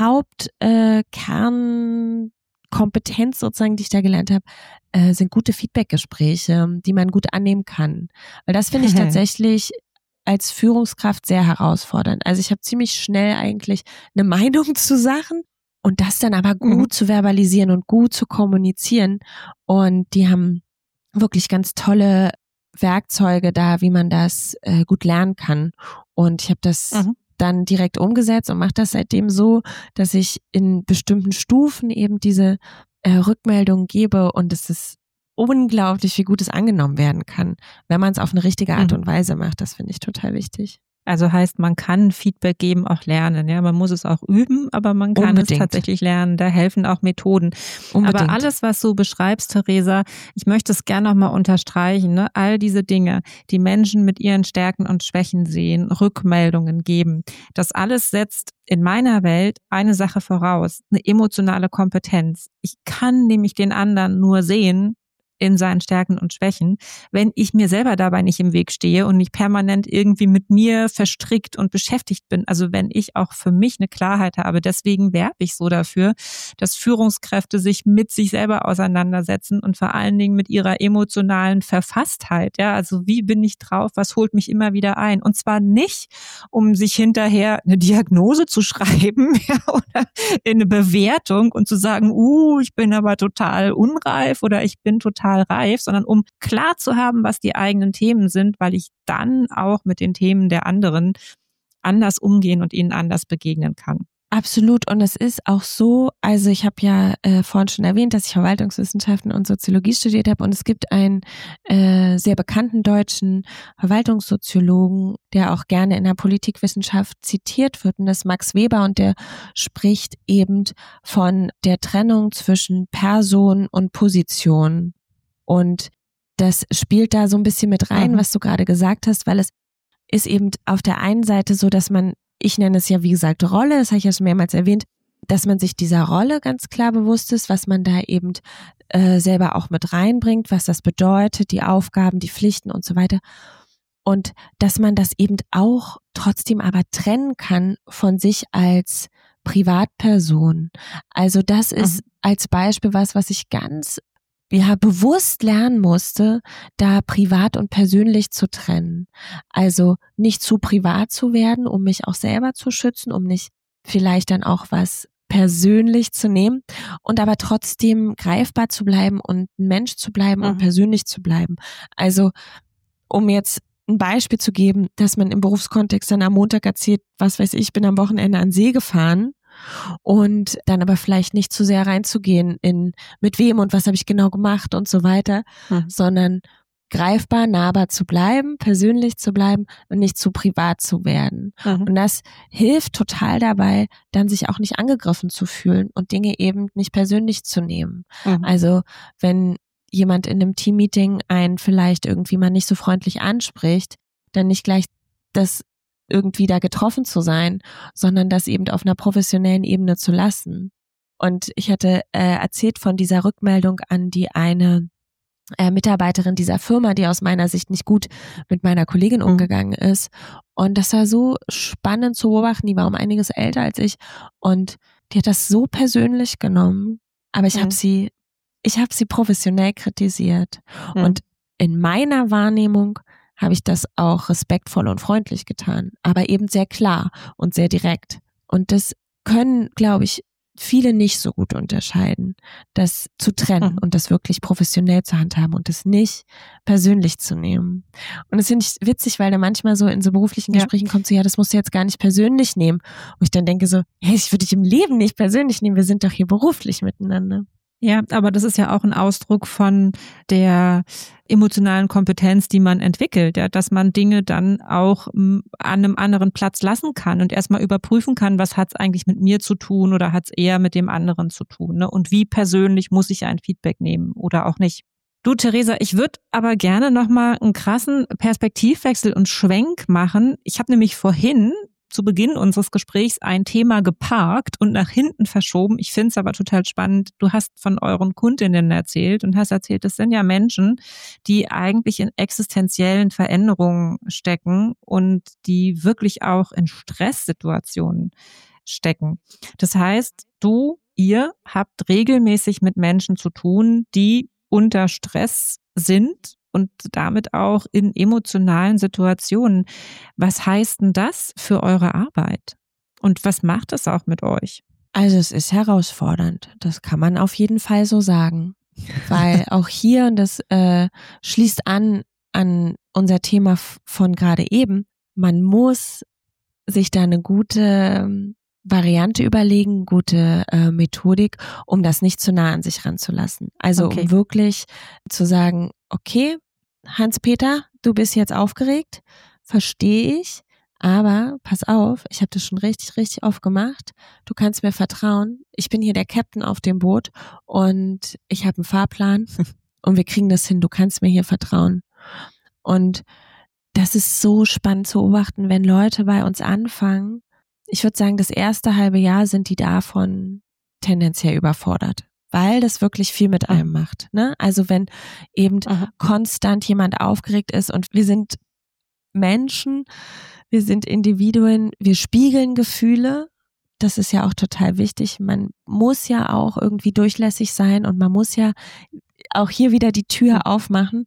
Hauptkern äh, Kompetenz sozusagen, die ich da gelernt habe, äh, sind gute Feedbackgespräche, die man gut annehmen kann. Weil das finde ich tatsächlich als Führungskraft sehr herausfordernd. Also ich habe ziemlich schnell eigentlich eine Meinung zu Sachen und das dann aber gut mhm. zu verbalisieren und gut zu kommunizieren. Und die haben wirklich ganz tolle Werkzeuge da, wie man das äh, gut lernen kann. Und ich habe das mhm. dann direkt umgesetzt und mache das seitdem so, dass ich in bestimmten Stufen eben diese äh, Rückmeldungen gebe und es ist unglaublich, wie gut es angenommen werden kann, wenn man es auf eine richtige Art mhm. und Weise macht. Das finde ich total wichtig. Also heißt, man kann Feedback geben, auch lernen. Ja, man muss es auch üben, aber man kann Unbedingt. es tatsächlich lernen. Da helfen auch Methoden. Unbedingt. Aber alles, was du beschreibst, Theresa, ich möchte es gerne nochmal unterstreichen. Ne? All diese Dinge, die Menschen mit ihren Stärken und Schwächen sehen, Rückmeldungen geben, das alles setzt in meiner Welt eine Sache voraus, eine emotionale Kompetenz. Ich kann nämlich den anderen nur sehen, in seinen Stärken und Schwächen, wenn ich mir selber dabei nicht im Weg stehe und nicht permanent irgendwie mit mir verstrickt und beschäftigt bin. Also wenn ich auch für mich eine Klarheit habe. Deswegen werbe ich so dafür, dass Führungskräfte sich mit sich selber auseinandersetzen und vor allen Dingen mit ihrer emotionalen Verfasstheit. Ja, also wie bin ich drauf? Was holt mich immer wieder ein? Und zwar nicht, um sich hinterher eine Diagnose zu schreiben ja, oder eine Bewertung und zu sagen, uh, ich bin aber total unreif oder ich bin total reif, sondern um klar zu haben, was die eigenen Themen sind, weil ich dann auch mit den Themen der anderen anders umgehen und ihnen anders begegnen kann. Absolut. Und es ist auch so, also ich habe ja äh, vorhin schon erwähnt, dass ich Verwaltungswissenschaften und Soziologie studiert habe und es gibt einen äh, sehr bekannten deutschen Verwaltungssoziologen, der auch gerne in der Politikwissenschaft zitiert wird und das ist Max Weber und der spricht eben von der Trennung zwischen Person und Position. Und das spielt da so ein bisschen mit rein, mhm. was du gerade gesagt hast, weil es ist eben auf der einen Seite so, dass man, ich nenne es ja wie gesagt Rolle, das habe ich ja schon mehrmals erwähnt, dass man sich dieser Rolle ganz klar bewusst ist, was man da eben äh, selber auch mit reinbringt, was das bedeutet, die Aufgaben, die Pflichten und so weiter. Und dass man das eben auch trotzdem aber trennen kann von sich als Privatperson. Also das ist mhm. als Beispiel was, was ich ganz ja bewusst lernen musste, da privat und persönlich zu trennen. Also nicht zu privat zu werden, um mich auch selber zu schützen, um nicht vielleicht dann auch was persönlich zu nehmen und aber trotzdem greifbar zu bleiben und ein Mensch zu bleiben mhm. und persönlich zu bleiben. Also um jetzt ein Beispiel zu geben, dass man im Berufskontext dann am Montag erzählt, was weiß ich, bin am Wochenende an den See gefahren und dann aber vielleicht nicht zu sehr reinzugehen in mit wem und was habe ich genau gemacht und so weiter, mhm. sondern greifbar, nahbar zu bleiben, persönlich zu bleiben und nicht zu privat zu werden. Mhm. Und das hilft total dabei, dann sich auch nicht angegriffen zu fühlen und Dinge eben nicht persönlich zu nehmen. Mhm. Also wenn jemand in einem Teammeeting einen vielleicht irgendwie mal nicht so freundlich anspricht, dann nicht gleich das irgendwie da getroffen zu sein, sondern das eben auf einer professionellen Ebene zu lassen. Und ich hatte äh, erzählt von dieser Rückmeldung an die eine äh, Mitarbeiterin dieser Firma, die aus meiner Sicht nicht gut mit meiner Kollegin umgegangen ist. Und das war so spannend zu beobachten. Die war um einiges älter als ich und die hat das so persönlich genommen. Aber ich mhm. habe sie Ich habe sie professionell kritisiert mhm. und in meiner Wahrnehmung habe ich das auch respektvoll und freundlich getan, aber eben sehr klar und sehr direkt. Und das können, glaube ich, viele nicht so gut unterscheiden, das zu trennen mhm. und das wirklich professionell zu handhaben und das nicht persönlich zu nehmen. Und das finde ich witzig, weil da manchmal so in so beruflichen Gesprächen ja. kommt so, ja, das musst du jetzt gar nicht persönlich nehmen. Und ich dann denke so, hey, ich würde dich im Leben nicht persönlich nehmen, wir sind doch hier beruflich miteinander. Ja, aber das ist ja auch ein Ausdruck von der emotionalen Kompetenz, die man entwickelt, ja, dass man Dinge dann auch an einem anderen Platz lassen kann und erstmal überprüfen kann, was hat es eigentlich mit mir zu tun oder hat es eher mit dem anderen zu tun, ne? Und wie persönlich muss ich ein Feedback nehmen oder auch nicht. Du, Theresa, ich würde aber gerne nochmal einen krassen Perspektivwechsel und Schwenk machen. Ich habe nämlich vorhin zu Beginn unseres Gesprächs ein Thema geparkt und nach hinten verschoben. Ich finde es aber total spannend. Du hast von euren Kundinnen erzählt und hast erzählt, das sind ja Menschen, die eigentlich in existenziellen Veränderungen stecken und die wirklich auch in Stresssituationen stecken. Das heißt, du, ihr habt regelmäßig mit Menschen zu tun, die unter Stress sind und damit auch in emotionalen Situationen. Was heißt denn das für eure Arbeit? Und was macht es auch mit euch? Also es ist herausfordernd. Das kann man auf jeden Fall so sagen. Weil auch hier, und das äh, schließt an an unser Thema von gerade eben, man muss sich da eine gute Variante überlegen, gute äh, Methodik, um das nicht zu nah an sich ranzulassen. Also okay. um wirklich zu sagen, okay, Hans-Peter, du bist jetzt aufgeregt, verstehe ich, aber pass auf, ich habe das schon richtig, richtig oft gemacht. Du kannst mir vertrauen. Ich bin hier der Captain auf dem Boot und ich habe einen Fahrplan und wir kriegen das hin. Du kannst mir hier vertrauen. Und das ist so spannend zu beobachten, wenn Leute bei uns anfangen. Ich würde sagen, das erste halbe Jahr sind die davon tendenziell überfordert, weil das wirklich viel mit einem macht, ne? Also wenn eben Aha. konstant jemand aufgeregt ist und wir sind Menschen, wir sind Individuen, wir spiegeln Gefühle, das ist ja auch total wichtig. Man muss ja auch irgendwie durchlässig sein und man muss ja auch hier wieder die Tür aufmachen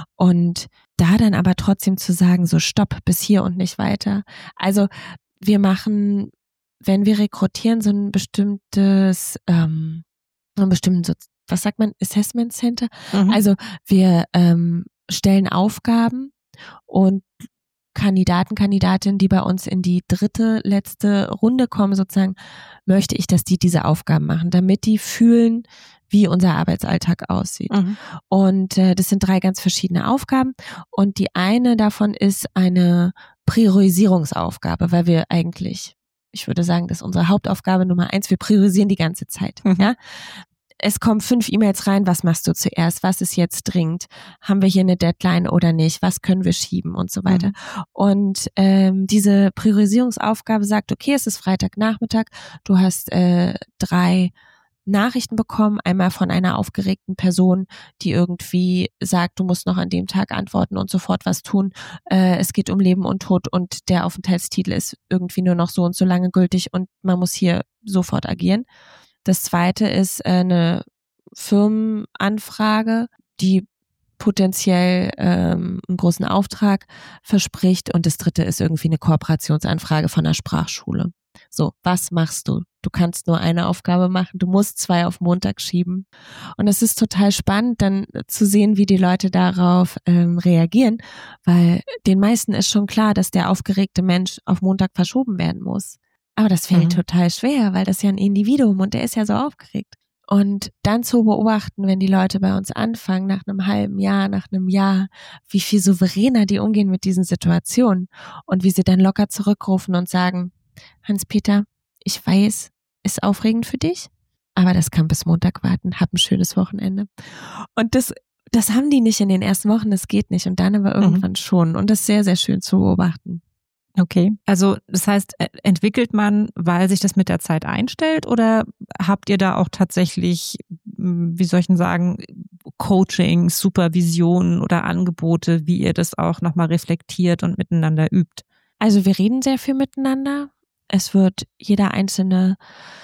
und da dann aber trotzdem zu sagen, so stopp, bis hier und nicht weiter. Also wir machen, wenn wir rekrutieren, so ein bestimmtes ähm, einen bestimmten, was sagt man, Assessment Center. Mhm. Also wir ähm, stellen Aufgaben und Kandidaten, Kandidatinnen, die bei uns in die dritte, letzte Runde kommen, sozusagen, möchte ich, dass die diese Aufgaben machen, damit die fühlen, wie unser Arbeitsalltag aussieht. Mhm. Und äh, das sind drei ganz verschiedene Aufgaben und die eine davon ist eine Priorisierungsaufgabe, weil wir eigentlich, ich würde sagen, das ist unsere Hauptaufgabe Nummer eins, wir priorisieren die ganze Zeit. Mhm. Ja? es kommen fünf E-Mails rein, was machst du zuerst? Was ist jetzt dringend? Haben wir hier eine Deadline oder nicht? Was können wir schieben und so weiter? Mhm. Und ähm, diese Priorisierungsaufgabe sagt, okay, es ist Freitagnachmittag, du hast äh, drei Nachrichten bekommen, einmal von einer aufgeregten Person, die irgendwie sagt, du musst noch an dem Tag antworten und sofort was tun. Äh, es geht um Leben und Tod und der Aufenthaltstitel ist irgendwie nur noch so und so lange gültig und man muss hier sofort agieren. Das zweite ist äh, eine Firmenanfrage, die potenziell ähm, einen großen Auftrag verspricht und das dritte ist irgendwie eine Kooperationsanfrage von einer Sprachschule. So, was machst du? Du kannst nur eine Aufgabe machen, du musst zwei auf Montag schieben. Und es ist total spannend, dann zu sehen, wie die Leute darauf ähm, reagieren, weil den meisten ist schon klar, dass der aufgeregte Mensch auf Montag verschoben werden muss. Aber das fällt mhm. total schwer, weil das ja ein Individuum und der ist ja so aufgeregt. Und dann zu beobachten, wenn die Leute bei uns anfangen, nach einem halben Jahr, nach einem Jahr, wie viel souveräner die umgehen mit diesen Situationen und wie sie dann locker zurückrufen und sagen, Hans-Peter, ich weiß, ist aufregend für dich, aber das kann bis Montag warten. Hab ein schönes Wochenende. Und das, das haben die nicht in den ersten Wochen, das geht nicht. Und dann aber irgendwann mhm. schon. Und das ist sehr, sehr schön zu beobachten. Okay, also das heißt, entwickelt man, weil sich das mit der Zeit einstellt oder habt ihr da auch tatsächlich, wie soll ich denn sagen, Coachings, Supervision oder Angebote, wie ihr das auch nochmal reflektiert und miteinander übt? Also wir reden sehr viel miteinander. Es wird jeder einzelne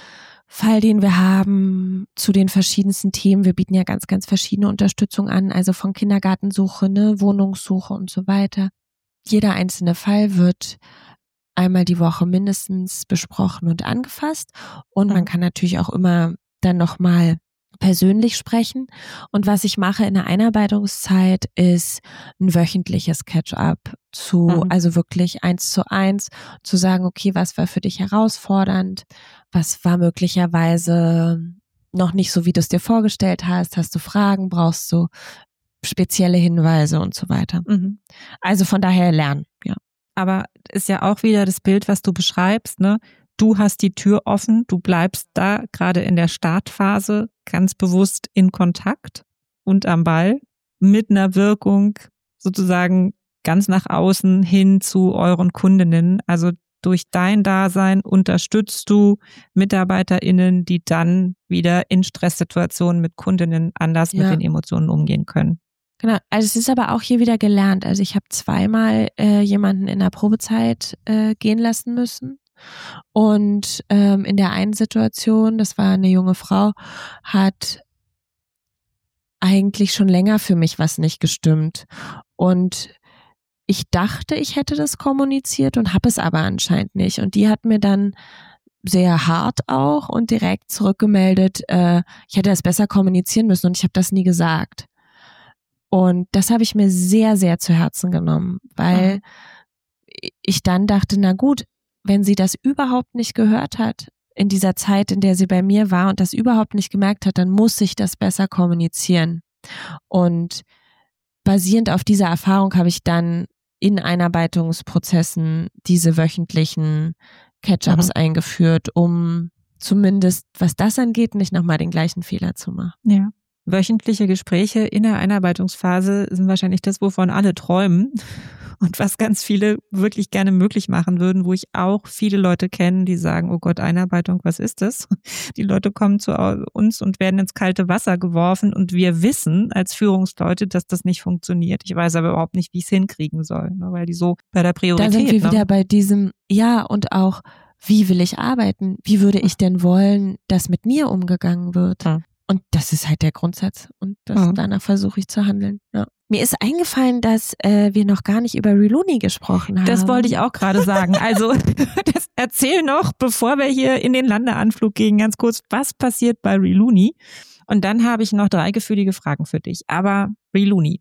Fall, den wir haben, zu den verschiedensten Themen. Wir bieten ja ganz, ganz verschiedene Unterstützung an, also von Kindergartensuche, ne, Wohnungssuche und so weiter. Jeder einzelne Fall wird einmal die Woche mindestens besprochen und angefasst. Und man kann natürlich auch immer dann nochmal persönlich sprechen. Und was ich mache in der Einarbeitungszeit ist ein wöchentliches Catch-up zu, mhm. also wirklich eins zu eins, zu sagen, okay, was war für dich herausfordernd? Was war möglicherweise noch nicht so, wie du es dir vorgestellt hast? Hast du Fragen? Brauchst du spezielle Hinweise und so weiter? Mhm. Also von daher lernen, ja. Aber ist ja auch wieder das Bild, was du beschreibst, ne? Du hast die Tür offen, du bleibst da gerade in der Startphase ganz bewusst in Kontakt und am Ball mit einer Wirkung sozusagen ganz nach außen hin zu euren Kundinnen. Also durch dein Dasein unterstützt du MitarbeiterInnen, die dann wieder in Stresssituationen mit Kundinnen anders ja. mit den Emotionen umgehen können. Genau, also es ist aber auch hier wieder gelernt. Also ich habe zweimal äh, jemanden in der Probezeit äh, gehen lassen müssen. Und ähm, in der einen Situation, das war eine junge Frau, hat eigentlich schon länger für mich was nicht gestimmt. Und ich dachte, ich hätte das kommuniziert und habe es aber anscheinend nicht. Und die hat mir dann sehr hart auch und direkt zurückgemeldet, äh, ich hätte das besser kommunizieren müssen und ich habe das nie gesagt. Und das habe ich mir sehr, sehr zu Herzen genommen, weil mhm. ich dann dachte, na gut, wenn sie das überhaupt nicht gehört hat in dieser Zeit, in der sie bei mir war und das überhaupt nicht gemerkt hat, dann muss ich das besser kommunizieren. Und basierend auf dieser Erfahrung habe ich dann in Einarbeitungsprozessen diese wöchentlichen Catch-ups mhm. eingeführt, um zumindest, was das angeht, nicht nochmal den gleichen Fehler zu machen. Ja. Wöchentliche Gespräche in der Einarbeitungsphase sind wahrscheinlich das, wovon alle träumen und was ganz viele wirklich gerne möglich machen würden, wo ich auch viele Leute kenne, die sagen, oh Gott, Einarbeitung, was ist das? Die Leute kommen zu uns und werden ins kalte Wasser geworfen und wir wissen als Führungsleute, dass das nicht funktioniert. Ich weiß aber überhaupt nicht, wie ich es hinkriegen soll, weil die so bei der Priorität. Da sind wir ne? wieder bei diesem, ja, und auch, wie will ich arbeiten? Wie würde ich denn wollen, dass mit mir umgegangen wird? Ja. Und das ist halt der Grundsatz und das, mhm. danach versuche ich zu handeln. Ja. Mir ist eingefallen, dass äh, wir noch gar nicht über Reloony gesprochen haben. Das wollte ich auch gerade sagen. Also das erzähl noch, bevor wir hier in den Landeanflug gehen, ganz kurz, was passiert bei Reloony? Und dann habe ich noch drei gefühlige Fragen für dich. Aber Reloony.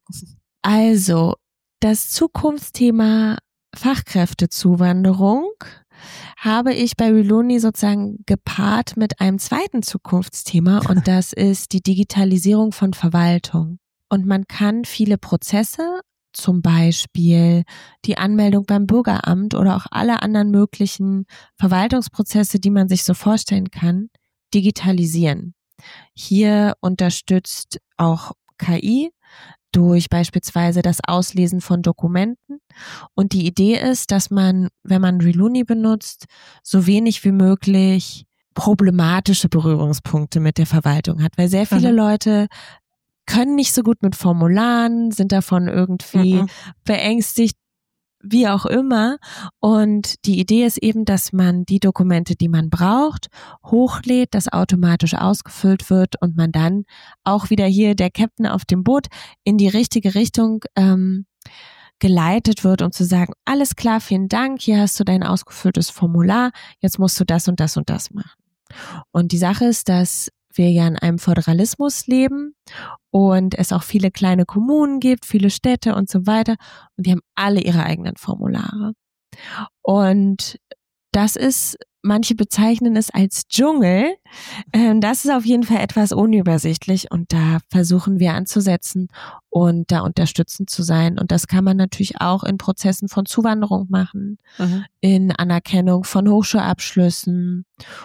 Also das Zukunftsthema Fachkräftezuwanderung habe ich bei Reloony sozusagen gepaart mit einem zweiten Zukunftsthema und das ist die Digitalisierung von Verwaltung. Und man kann viele Prozesse, zum Beispiel die Anmeldung beim Bürgeramt oder auch alle anderen möglichen Verwaltungsprozesse, die man sich so vorstellen kann, digitalisieren. Hier unterstützt auch K I durch beispielsweise das Auslesen von Dokumenten. Und die Idee ist, dass man, wenn man Reloony benutzt, so wenig wie möglich problematische Berührungspunkte mit der Verwaltung hat, weil sehr viele mhm. Leute können nicht so gut mit Formularen, sind davon irgendwie mhm. beängstigt, wie auch immer. Und die Idee ist eben, dass man die Dokumente, die man braucht, hochlädt, das automatisch ausgefüllt wird und man dann auch wieder hier der Captain auf dem Boot in die richtige Richtung ähm, geleitet wird, um zu sagen, alles klar, vielen Dank, hier hast du dein ausgefülltes Formular, jetzt musst du das und das und das machen. Und die Sache ist, dass wir ja in einem Föderalismus leben und es auch viele kleine Kommunen gibt, viele Städte und so weiter und die haben alle ihre eigenen Formulare. Und das ist, manche bezeichnen es als Dschungel, das ist auf jeden Fall etwas unübersichtlich und da versuchen wir anzusetzen und da unterstützend zu sein und das kann man natürlich auch in Prozessen von Zuwanderung machen, mhm. in Anerkennung von Hochschulabschlüssen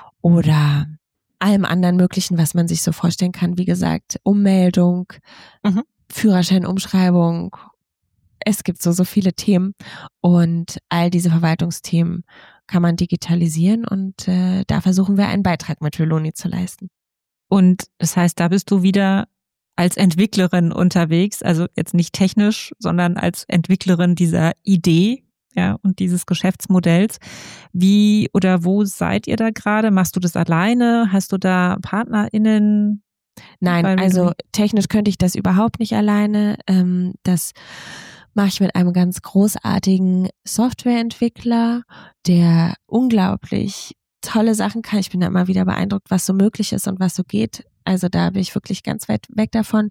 oder allem anderen Möglichen, was man sich so vorstellen kann. Wie gesagt, Ummeldung, mhm. Führerscheinumschreibung. Es gibt so, so viele Themen und all diese Verwaltungsthemen kann man digitalisieren und äh, da versuchen wir einen Beitrag mit Reloony zu leisten. Und das heißt, da bist du wieder als Entwicklerin unterwegs, also jetzt nicht technisch, sondern als Entwicklerin dieser Idee, ja, und dieses Geschäftsmodells. Wie oder wo seid ihr da gerade? Machst du das alleine? Hast du da PartnerInnen? Nein, also technisch könnte ich das überhaupt nicht alleine. Ähm, das mache ich mit einem ganz großartigen Softwareentwickler, der unglaublich tolle Sachen kann. Ich bin da immer wieder beeindruckt, was so möglich ist und was so geht. Also da bin ich wirklich ganz weit weg davon.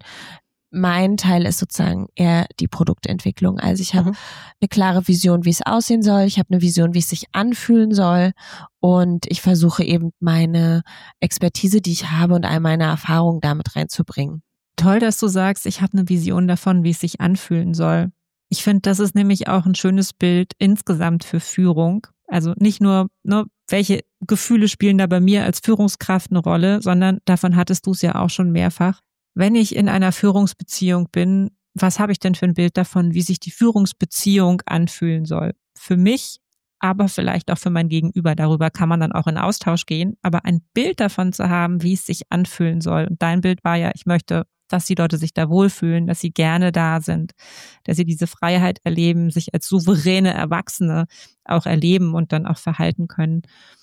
Mein Teil ist sozusagen eher die Produktentwicklung. Also ich habe mhm. eine klare Vision, wie es aussehen soll. Ich habe eine Vision, wie es sich anfühlen soll. Und ich versuche eben meine Expertise, die ich habe und all meine Erfahrungen damit reinzubringen. Toll, dass du sagst, ich habe eine Vision davon, wie es sich anfühlen soll. Ich finde, das ist nämlich auch ein schönes Bild insgesamt für Führung. Also nicht nur, ne, welche Gefühle spielen da bei mir als Führungskraft eine Rolle, sondern davon hattest du es ja auch schon mehrfach. Wenn ich in einer Führungsbeziehung bin, was habe ich denn für ein Bild davon, wie sich die Führungsbeziehung anfühlen soll? Für mich, aber vielleicht auch für mein Gegenüber. Darüber kann man dann auch in Austausch gehen. Aber ein Bild davon zu haben, wie es sich anfühlen soll. Und dein Bild war ja, ich möchte, dass die Leute sich da wohlfühlen, dass sie gerne da sind, dass sie diese Freiheit erleben, sich als souveräne Erwachsene auch erleben und dann auch verhalten können.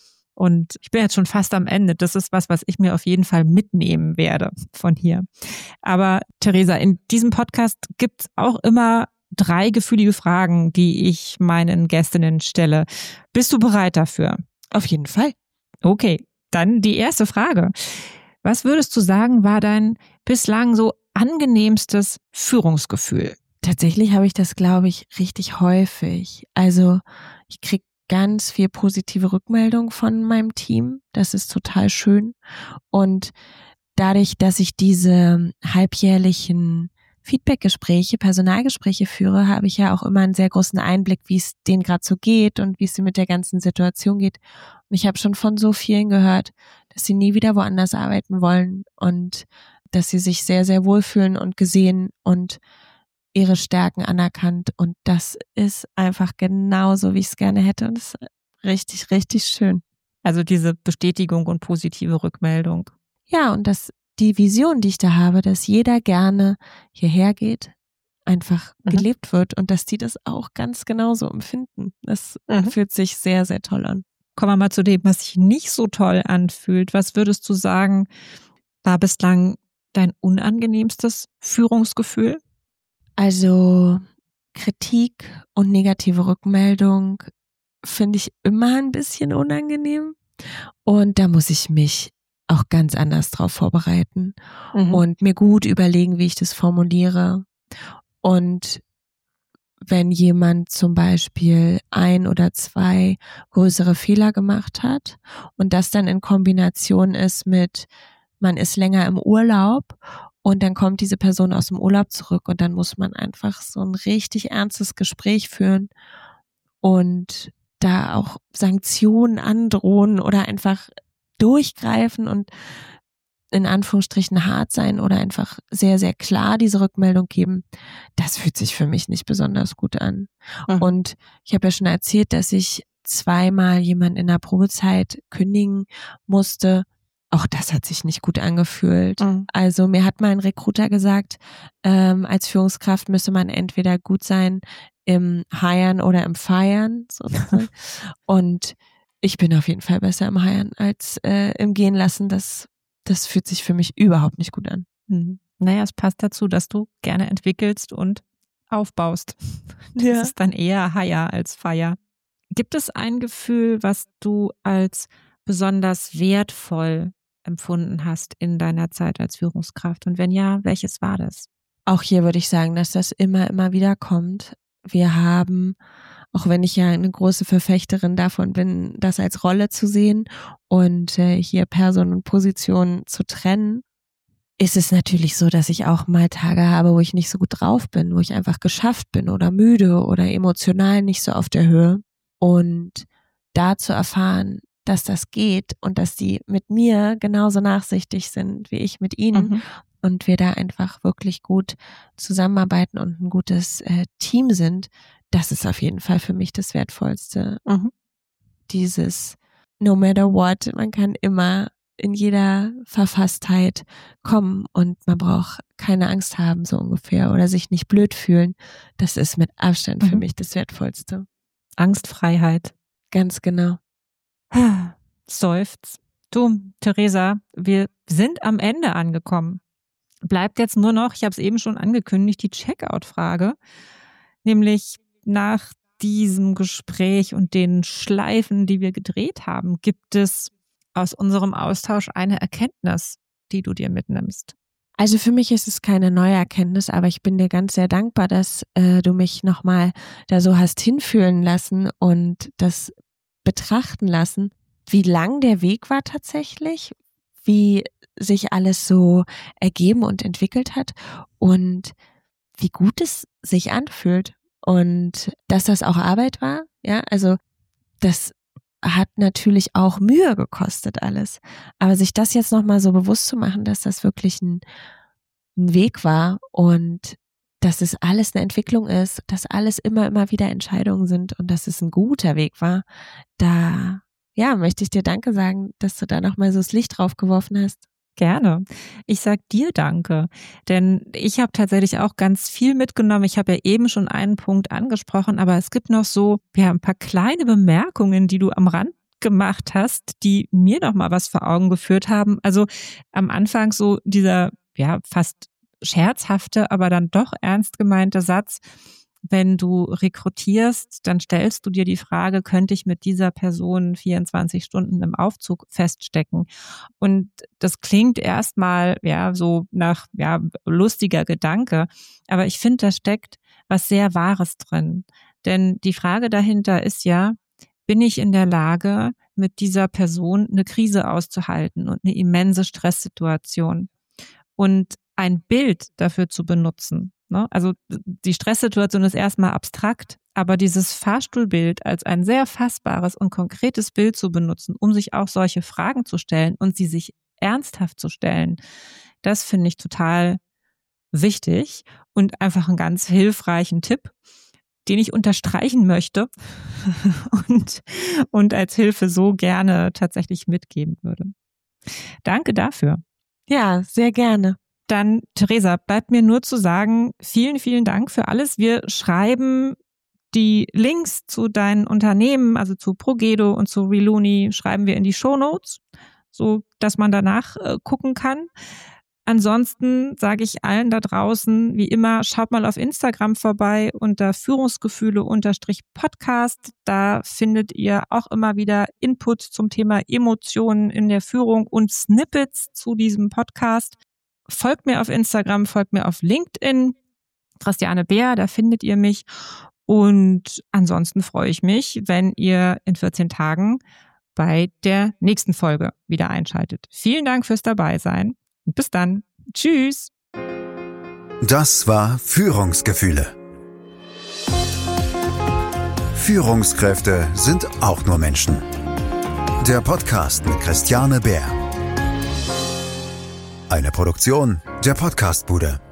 Und ich bin jetzt schon fast am Ende. Das ist was, was ich mir auf jeden Fall mitnehmen werde von hier. Aber Theresa, in diesem Podcast gibt es auch immer drei gefühlige Fragen, die ich meinen Gästinnen stelle. Bist du bereit dafür? Auf jeden Fall. Okay, dann die erste Frage. Was würdest du sagen, war dein bislang so angenehmstes Führungsgefühl? Tatsächlich habe ich das, glaube ich, richtig häufig. Also ich kriege ganz viel positive Rückmeldung von meinem Team. Das ist total schön. Und dadurch, dass ich diese halbjährlichen Feedbackgespräche, Personalgespräche führe, habe ich ja auch immer einen sehr großen Einblick, wie es denen gerade so geht und wie es mit der ganzen Situation geht. Und ich habe schon von so vielen gehört, dass sie nie wieder woanders arbeiten wollen und dass sie sich sehr, sehr wohlfühlen und gesehen und ihre Stärken anerkannt. Und das ist einfach genauso, wie ich es gerne hätte. Und das ist richtig, richtig schön. Also diese Bestätigung und positive Rückmeldung. Ja, und das die Vision, die ich da habe, dass jeder gerne hierher geht, einfach mhm. gelebt wird und dass die das auch ganz genauso empfinden. Das mhm. fühlt sich sehr, sehr toll an. Kommen wir mal zu dem, was sich nicht so toll anfühlt. Was würdest du sagen, war bislang dein unangenehmstes Führungsgefühl? Also Kritik und negative Rückmeldung finde ich immer ein bisschen unangenehm und da muss ich mich auch ganz anders drauf vorbereiten mhm. und mir gut überlegen, wie ich das formuliere. Und wenn jemand zum Beispiel ein oder zwei größere Fehler gemacht hat und das dann in Kombination ist mit, man ist länger im Urlaub und dann kommt diese Person aus dem Urlaub zurück und dann muss man einfach so ein richtig ernstes Gespräch führen und da auch Sanktionen androhen oder einfach durchgreifen und in Anführungsstrichen hart sein oder einfach sehr, sehr klar diese Rückmeldung geben, das fühlt sich für mich nicht besonders gut an. Mhm. Und ich habe ja schon erzählt, dass ich zweimal jemanden in der Probezeit kündigen musste. Auch das hat sich nicht gut angefühlt. Mhm. Also mir hat mal ein Recruiter gesagt, ähm, als Führungskraft müsse man entweder gut sein im Hiren oder im Feiern. Sozusagen. Und ich bin auf jeden Fall besser im Hiren als äh, im Gehen lassen. Das, das fühlt sich für mich überhaupt nicht gut an. Mhm. Naja, es passt dazu, dass du gerne entwickelst und aufbaust. Das ja. ist dann eher Hire als Feier. Gibt es ein Gefühl, was du als besonders wertvoll empfunden hast in deiner Zeit als Führungskraft? Und wenn ja, welches war das? Auch hier würde ich sagen, dass das immer, immer wieder kommt. Wir haben, auch wenn ich ja eine große Verfechterin davon bin, das als Rolle zu sehen und äh, hier Person und Position zu trennen, ist es natürlich so, dass ich auch mal Tage habe, wo ich nicht so gut drauf bin, wo ich einfach geschafft bin oder müde oder emotional nicht so auf der Höhe. Und da zu erfahren, dass das geht und dass die mit mir genauso nachsichtig sind wie ich mit ihnen mhm. und wir da einfach wirklich gut zusammenarbeiten und ein gutes äh, Team sind, das ist auf jeden Fall für mich das Wertvollste. Mhm. Dieses no matter what, man kann immer in jeder Verfasstheit kommen und man braucht keine Angst haben, so ungefähr, oder sich nicht blöd fühlen. Das ist mit Abstand mhm. für mich das Wertvollste. Angstfreiheit. Ganz genau. Seufz. Du, Theresa, wir sind am Ende angekommen. Bleibt jetzt nur noch, ich habe es eben schon angekündigt, die Checkout-Frage. Nämlich nach diesem Gespräch und den Schleifen, die wir gedreht haben, gibt es aus unserem Austausch eine Erkenntnis, die du dir mitnimmst? Also für mich ist es keine neue Erkenntnis, aber ich bin dir ganz sehr dankbar, dass äh, du mich nochmal da so hast hinfühlen lassen und das betrachten lassen, wie lang der Weg war tatsächlich, wie sich alles so ergeben und entwickelt hat und wie gut es sich anfühlt und dass das auch Arbeit war. Ja, also das hat natürlich auch Mühe gekostet alles. Aber sich das jetzt nochmal so bewusst zu machen, dass das wirklich ein, ein Weg war und dass es alles eine Entwicklung ist, dass alles immer, immer wieder Entscheidungen sind und dass es ein guter Weg war, da ja, möchte ich dir Danke sagen, dass du da nochmal so das Licht drauf geworfen hast. Gerne. Ich sag dir Danke, denn ich habe tatsächlich auch ganz viel mitgenommen. Ich habe ja eben schon einen Punkt angesprochen, aber es gibt noch so ja, ein paar kleine Bemerkungen, die du am Rand gemacht hast, die mir noch mal was vor Augen geführt haben. Also am Anfang so dieser ja fast scherzhafte, aber dann doch ernst gemeinte Satz: Wenn du rekrutierst, dann stellst du dir die Frage, könnte ich mit dieser Person vierundzwanzig Stunden im Aufzug feststecken? Und das klingt erstmal ja so nach ja lustiger Gedanke, aber ich finde, da steckt was sehr Wahres drin. Denn die Frage dahinter ist ja, bin ich in der Lage, mit dieser Person eine Krise auszuhalten und eine immense Stresssituation? Und ein Bild dafür zu benutzen. Also die Stresssituation ist erstmal abstrakt, aber dieses Fahrstuhlbild als ein sehr fassbares und konkretes Bild zu benutzen, um sich auch solche Fragen zu stellen und sie sich ernsthaft zu stellen, das finde ich total wichtig und einfach einen ganz hilfreichen Tipp, den ich unterstreichen möchte und, und als Hilfe so gerne tatsächlich mitgeben würde. Danke dafür. Ja, sehr gerne. Dann, Theresa, bleibt mir nur zu sagen, vielen, vielen Dank für alles. Wir schreiben die Links zu deinen Unternehmen, also zu Progedo und zu Reluni, schreiben wir in die Shownotes, so dass man danach äh, gucken kann. Ansonsten sage ich allen da draußen, wie immer, schaut mal auf Instagram vorbei unter Führungsgefühle-Podcast. Da findet ihr auch immer wieder Input zum Thema Emotionen in der Führung und Snippets zu diesem Podcast. Folgt mir auf Instagram, folgt mir auf LinkedIn, Christiane Beer, da findet ihr mich. Und ansonsten freue ich mich, wenn ihr in vierzehn Tagen bei der nächsten Folge wieder einschaltet. Vielen Dank fürs Dabeisein und bis dann. Tschüss. Das war Führungsgefühle. Führungskräfte sind auch nur Menschen. Der Podcast mit Christiane Beer. Eine Produktion der Podcastbude.